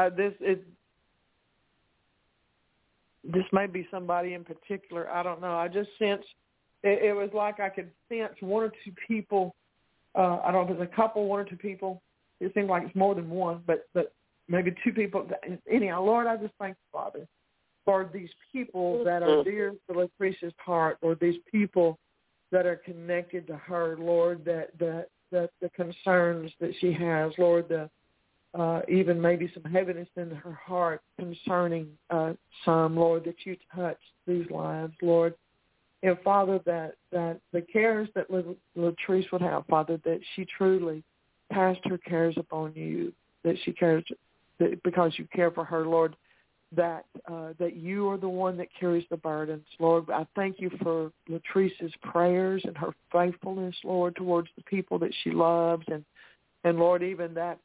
This may be somebody in particular. I don't know. I just sensed, it was like I could sense one or two people. I don't know if it's a couple, one or two people. It seems like it's more than one, but maybe two people. Anyhow, Lord, I just thank you, Father, for these people that are dear to Latrice's heart, or these people that are connected to her, Lord, that the concerns that she has, Lord, even maybe some heaviness in her heart concerning some, Lord, that you touch these lives, Lord. And, Father, that the cares that Latrice would have, Father, that she truly cast her cares upon you, that she cares because you care for her, Lord, that you are the one that carries the burdens, Lord. I thank you for Latrice's prayers and her faithfulness, Lord, towards the people that she loves, and Lord, even that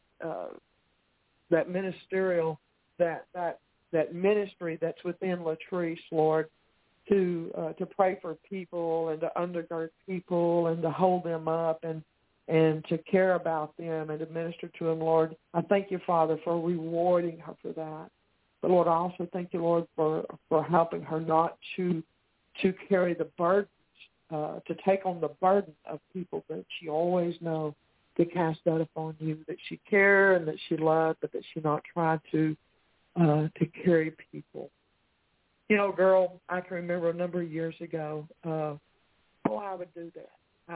ministerial, that ministry that's within Latrice, Lord, to pray for people and to undergird people and to hold them up and to care about them and to minister to them, Lord. I thank you, Father, for rewarding her for that. But, Lord, I also thank you, Lord, for helping her not to carry the burden, to take on the burden of people that she always knows to cast that upon you, that she care and that she love, but that she not try to carry people. You know, girl, I can remember a number of years ago, I would do that.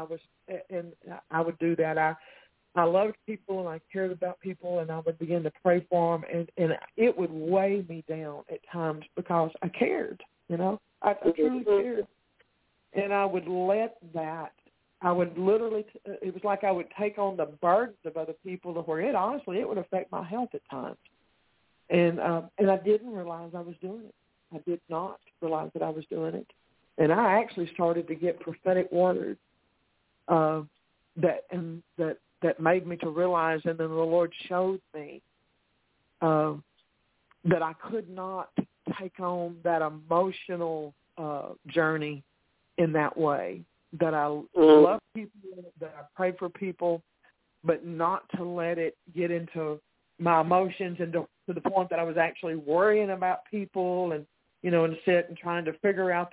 I would do that. I loved people and I cared about people, and I would begin to pray for them, and it would weigh me down at times because I cared, you know. I truly cared. And I would let that, I would literally, it was like I would take on the burdens of other people to where it would affect my health at times. And I didn't realize I was doing it. I did not realize that I was doing it. And I actually started to get prophetic words that made me to realize, and then the Lord showed me that I could not take on that emotional journey in that way, that I love people, that I pray for people, but not to let it get into my emotions and to the point that I was actually worrying about people and, you know, and sit and trying to figure out,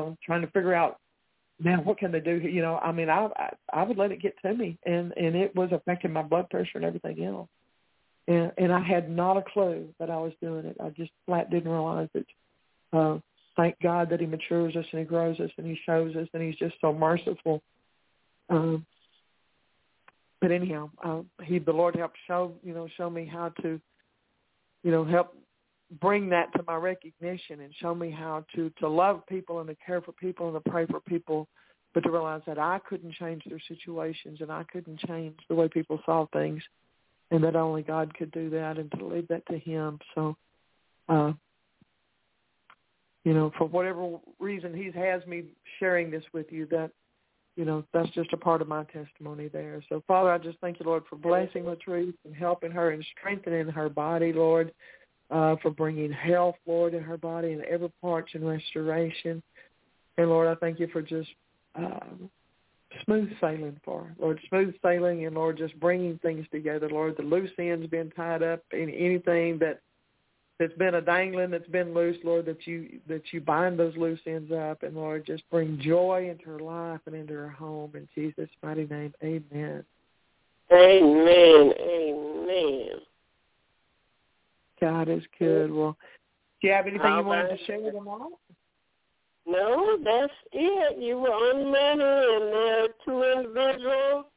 man, what can they do? You know, I mean, I would let it get to me, and it was affecting my blood pressure and everything else. And I had not a clue that I was doing it. I just flat didn't realize it. Thank God that he matures us and he grows us and he shows us, and he's just so merciful. But anyhow, the Lord helped show me how to, help bring that to my recognition and show me how to love people and to care for people and to pray for people, but to realize that I couldn't change their situations and I couldn't change the way people saw things, and that only God could do that, and to leave that to him. So, for whatever reason he has me sharing this with you, that, that's just a part of my testimony there. So, Father, I just thank you, Lord, for blessing Latrice and helping her and strengthening her body, Lord, for bringing health, Lord, in her body and every parts and restoration. And, Lord, I thank you for just smooth sailing for her, Lord, smooth sailing, and, Lord, just bringing things together, Lord, the loose ends being tied up, anything that's been a dangling, that's been loose, Lord, that you bind those loose ends up, and, Lord, just bring joy into her life and into her home. In Jesus' mighty name, amen. Amen. Amen. God is good. Well, do you have anything you wanted to share with them all? No, that's it. You were on the matter, and there are two individuals.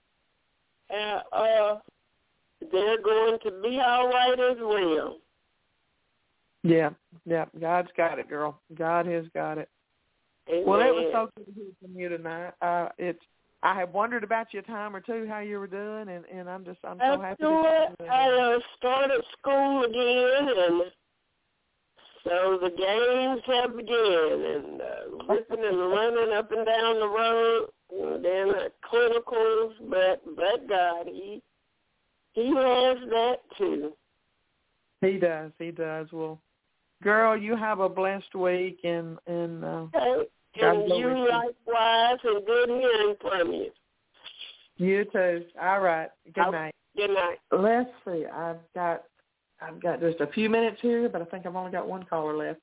They're going to be all right as well. Yeah. God's got it, girl. God has got it. Amen. Well, it was so good to hear from you tonight. I have wondered about you a time or two, how you were doing, and I'm so happy. I started school again, and so the games have begun, and ripping and running up and down the road, and then clinicals, but God, He has that too. He does. Well, girl, you have a blessed week, and and you likewise, and good hearing from you. You too. All right. Good night. Good night. Let's see. I've got just a few minutes here, but I think I've only got one caller left.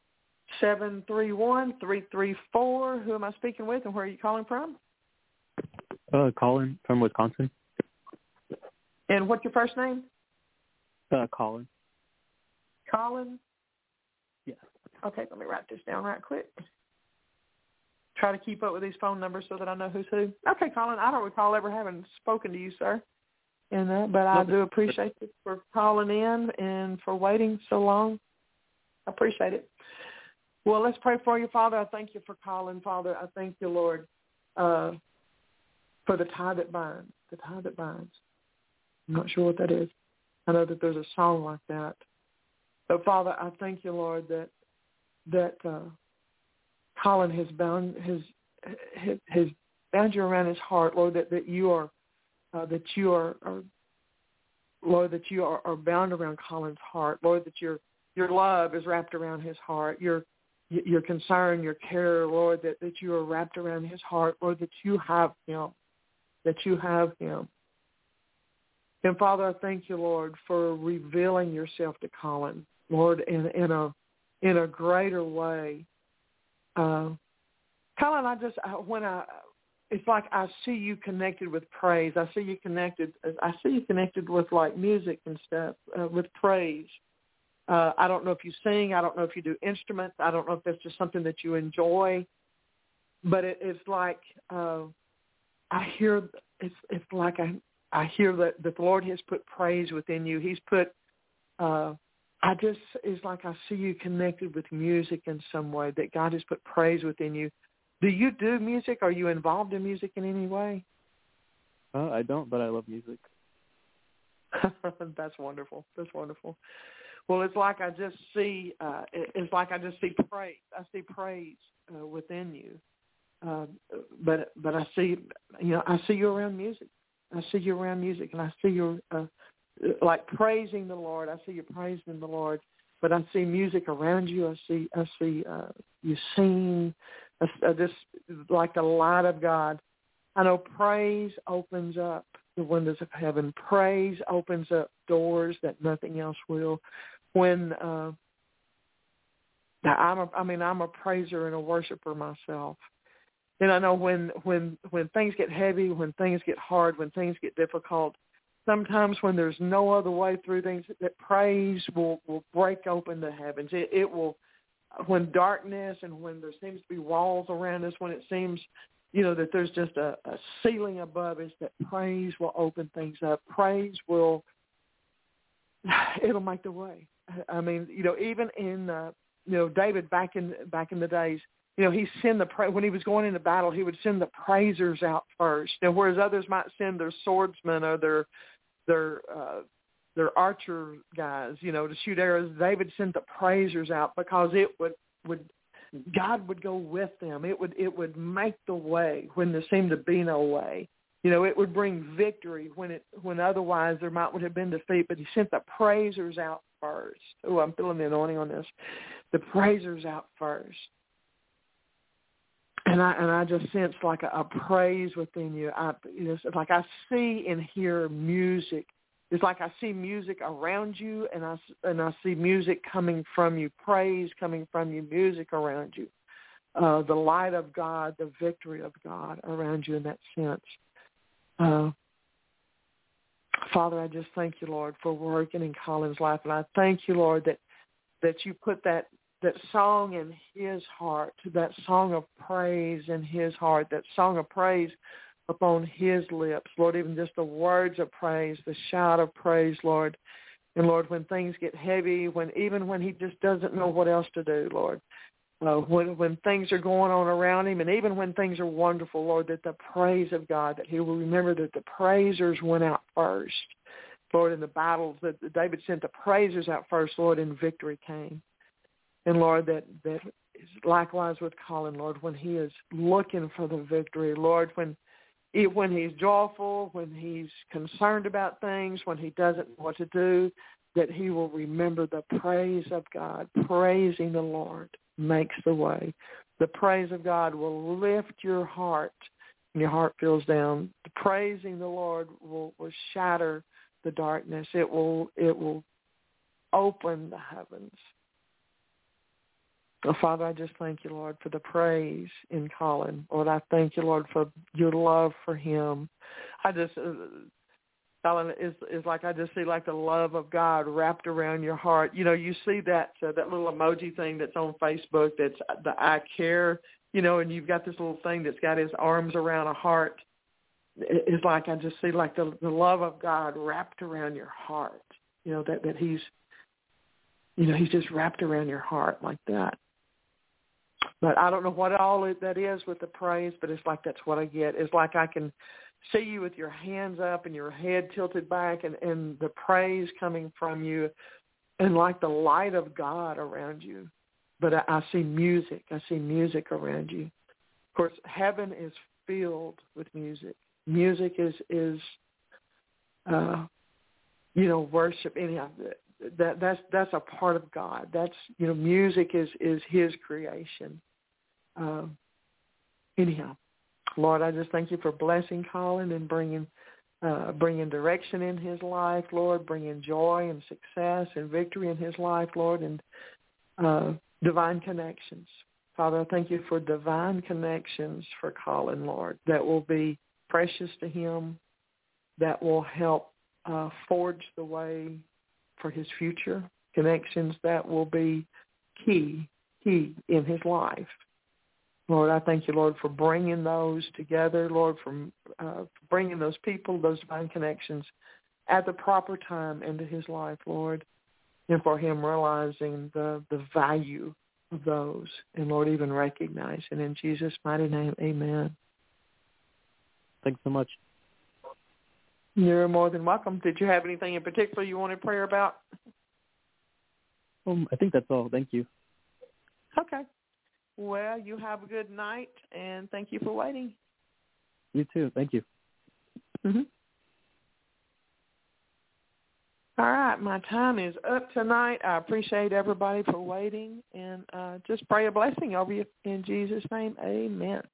731-334. Who am I speaking with, and where are you calling from? Colin from Wisconsin. And what's your first name? Colin. Colin? Yeah. Okay, let me write this down right quick. Try to keep up with these phone numbers so that I know who's who. Okay, Colin, I don't recall ever having spoken to you, sir. But I do appreciate you for calling in and for waiting so long. I appreciate it. Well, let's pray for you, Father. I thank you for calling, Father. I thank you, Lord, for the tie that binds, the tie that binds. I'm not sure what that is. I know that there's a song like that. But, Father, I thank you, Lord, that Colin has bound you around his heart, Lord, that you are Lord, that you are bound around Colin's heart, Lord, that your love is wrapped around his heart, your concern, your care, Lord, that you are wrapped around his heart, Lord, that you have him. And Father, I thank you, Lord, for revealing yourself to Colin, Lord, in a greater way. Colin, it's like I see you connected with praise. I see you connected with like music and stuff, with praise. I don't know if you sing. I don't know if you do instruments. I don't know if that's just something that you enjoy. But it's like I hear that the Lord has put praise within you. He's put. It's like I see you connected with music in some way. That God has put praise within you. Do you do music? Are you involved in music in any way? I don't, but I love music. That's wonderful. That's wonderful. Well, it's like I just see. Praise. I see praise within you. But I see, I see you around music. I see you around music, and I see you like praising the Lord. I see you praising the Lord. But I see music around you. I see you sing. Just like the light of God. I know praise opens up the windows of heaven. Praise opens up doors that nothing else will. When I'm a praiser and a worshiper myself, and I know when things get heavy, when things get hard, when things get difficult, sometimes when there's no other way through things, that praise will break open the heavens. It will. When darkness and when there seems to be walls around us, when it seems, that there's just a ceiling above us, that praise will open things up. Praise it'll make the way. I mean, even in, David back in the days, he send when he was going into battle, he would send the praisers out first. And whereas others might send their swordsmen or their archer guys, to shoot arrows, David sent the praisers out because God would go with them. It would make the way when there seemed to be no way. It would bring victory when otherwise there would have been defeat. But he sent the praisers out first. Oh, I'm feeling the anointing on this. The praisers out first. And I just sense like a praise within you. It's like I see and hear music. It's like I see music around you, and I see music coming from you, praise coming from you, music around you, the light of God, the victory of God around you in that sense. Father, I just thank you, Lord, for working in Colin's life, and I thank you, Lord, that you put that song in his heart, that song of praise in his heart, that song of praise upon his lips, Lord, even just the words of praise, the shout of praise, Lord. And Lord, when things get heavy, even when he just doesn't know what else to do, Lord, when things are going on around him, and even when things are wonderful, Lord, that the praise of God, that he will remember that the praisers went out first. Lord, in the battles that David sent the praisers out first, Lord, and victory came. And Lord, that is likewise with Colin, Lord, when he is looking for the victory, Lord, when he's joyful, when he's concerned about things, when he doesn't know what to do, that he will remember the praise of God. Praising the Lord makes the way. The praise of God will lift your heart, and your heart feels down. Praising the Lord will shatter the darkness. It will open the heavens. Oh, Father, I just thank you, Lord, for the praise in Colin. Lord, I thank you, Lord, for your love for him. I just, Colin, is like I just see like the love of God wrapped around your heart. You know, you see that little emoji thing that's on Facebook that's the I care, you know, and you've got this little thing that's got his arms around a heart. It's like I just see like the love of God wrapped around your heart. You know, that he's, you know, he's just wrapped around your heart like that. But I don't know what all that is with the praise, but it's like that's what I get. It's like I can see you with your hands up and your head tilted back and the praise coming from you and like the light of God around you. But I see music. I see music around you. Of course, heaven is filled with music. Music is you know, worship. Anyhow, that's a part of God. That's, you know, music is his creation. Anyhow, Lord, I just thank you for blessing Colin and bringing direction in his life, Lord, bringing joy and success and victory in his life, Lord, and divine connections. Father, I thank you for divine connections for Colin, Lord, that will be precious to him, that will help forge the way for his future, connections that will be key in his life. Lord, I thank you, Lord, for bringing those together, Lord, for bringing those people, those divine connections at the proper time into his life, Lord, and for him realizing the value of those, and, Lord, even recognizing. In Jesus' mighty name, amen. Thanks so much. You're more than welcome. Did you have anything in particular you wanted prayer about? I think that's all. Thank you. Okay. Well, you have a good night, and thank you for waiting. You too. Thank you. Mm-hmm. All right. My time is up tonight. I appreciate everybody for waiting, and just pray a blessing over you in Jesus' name. Amen.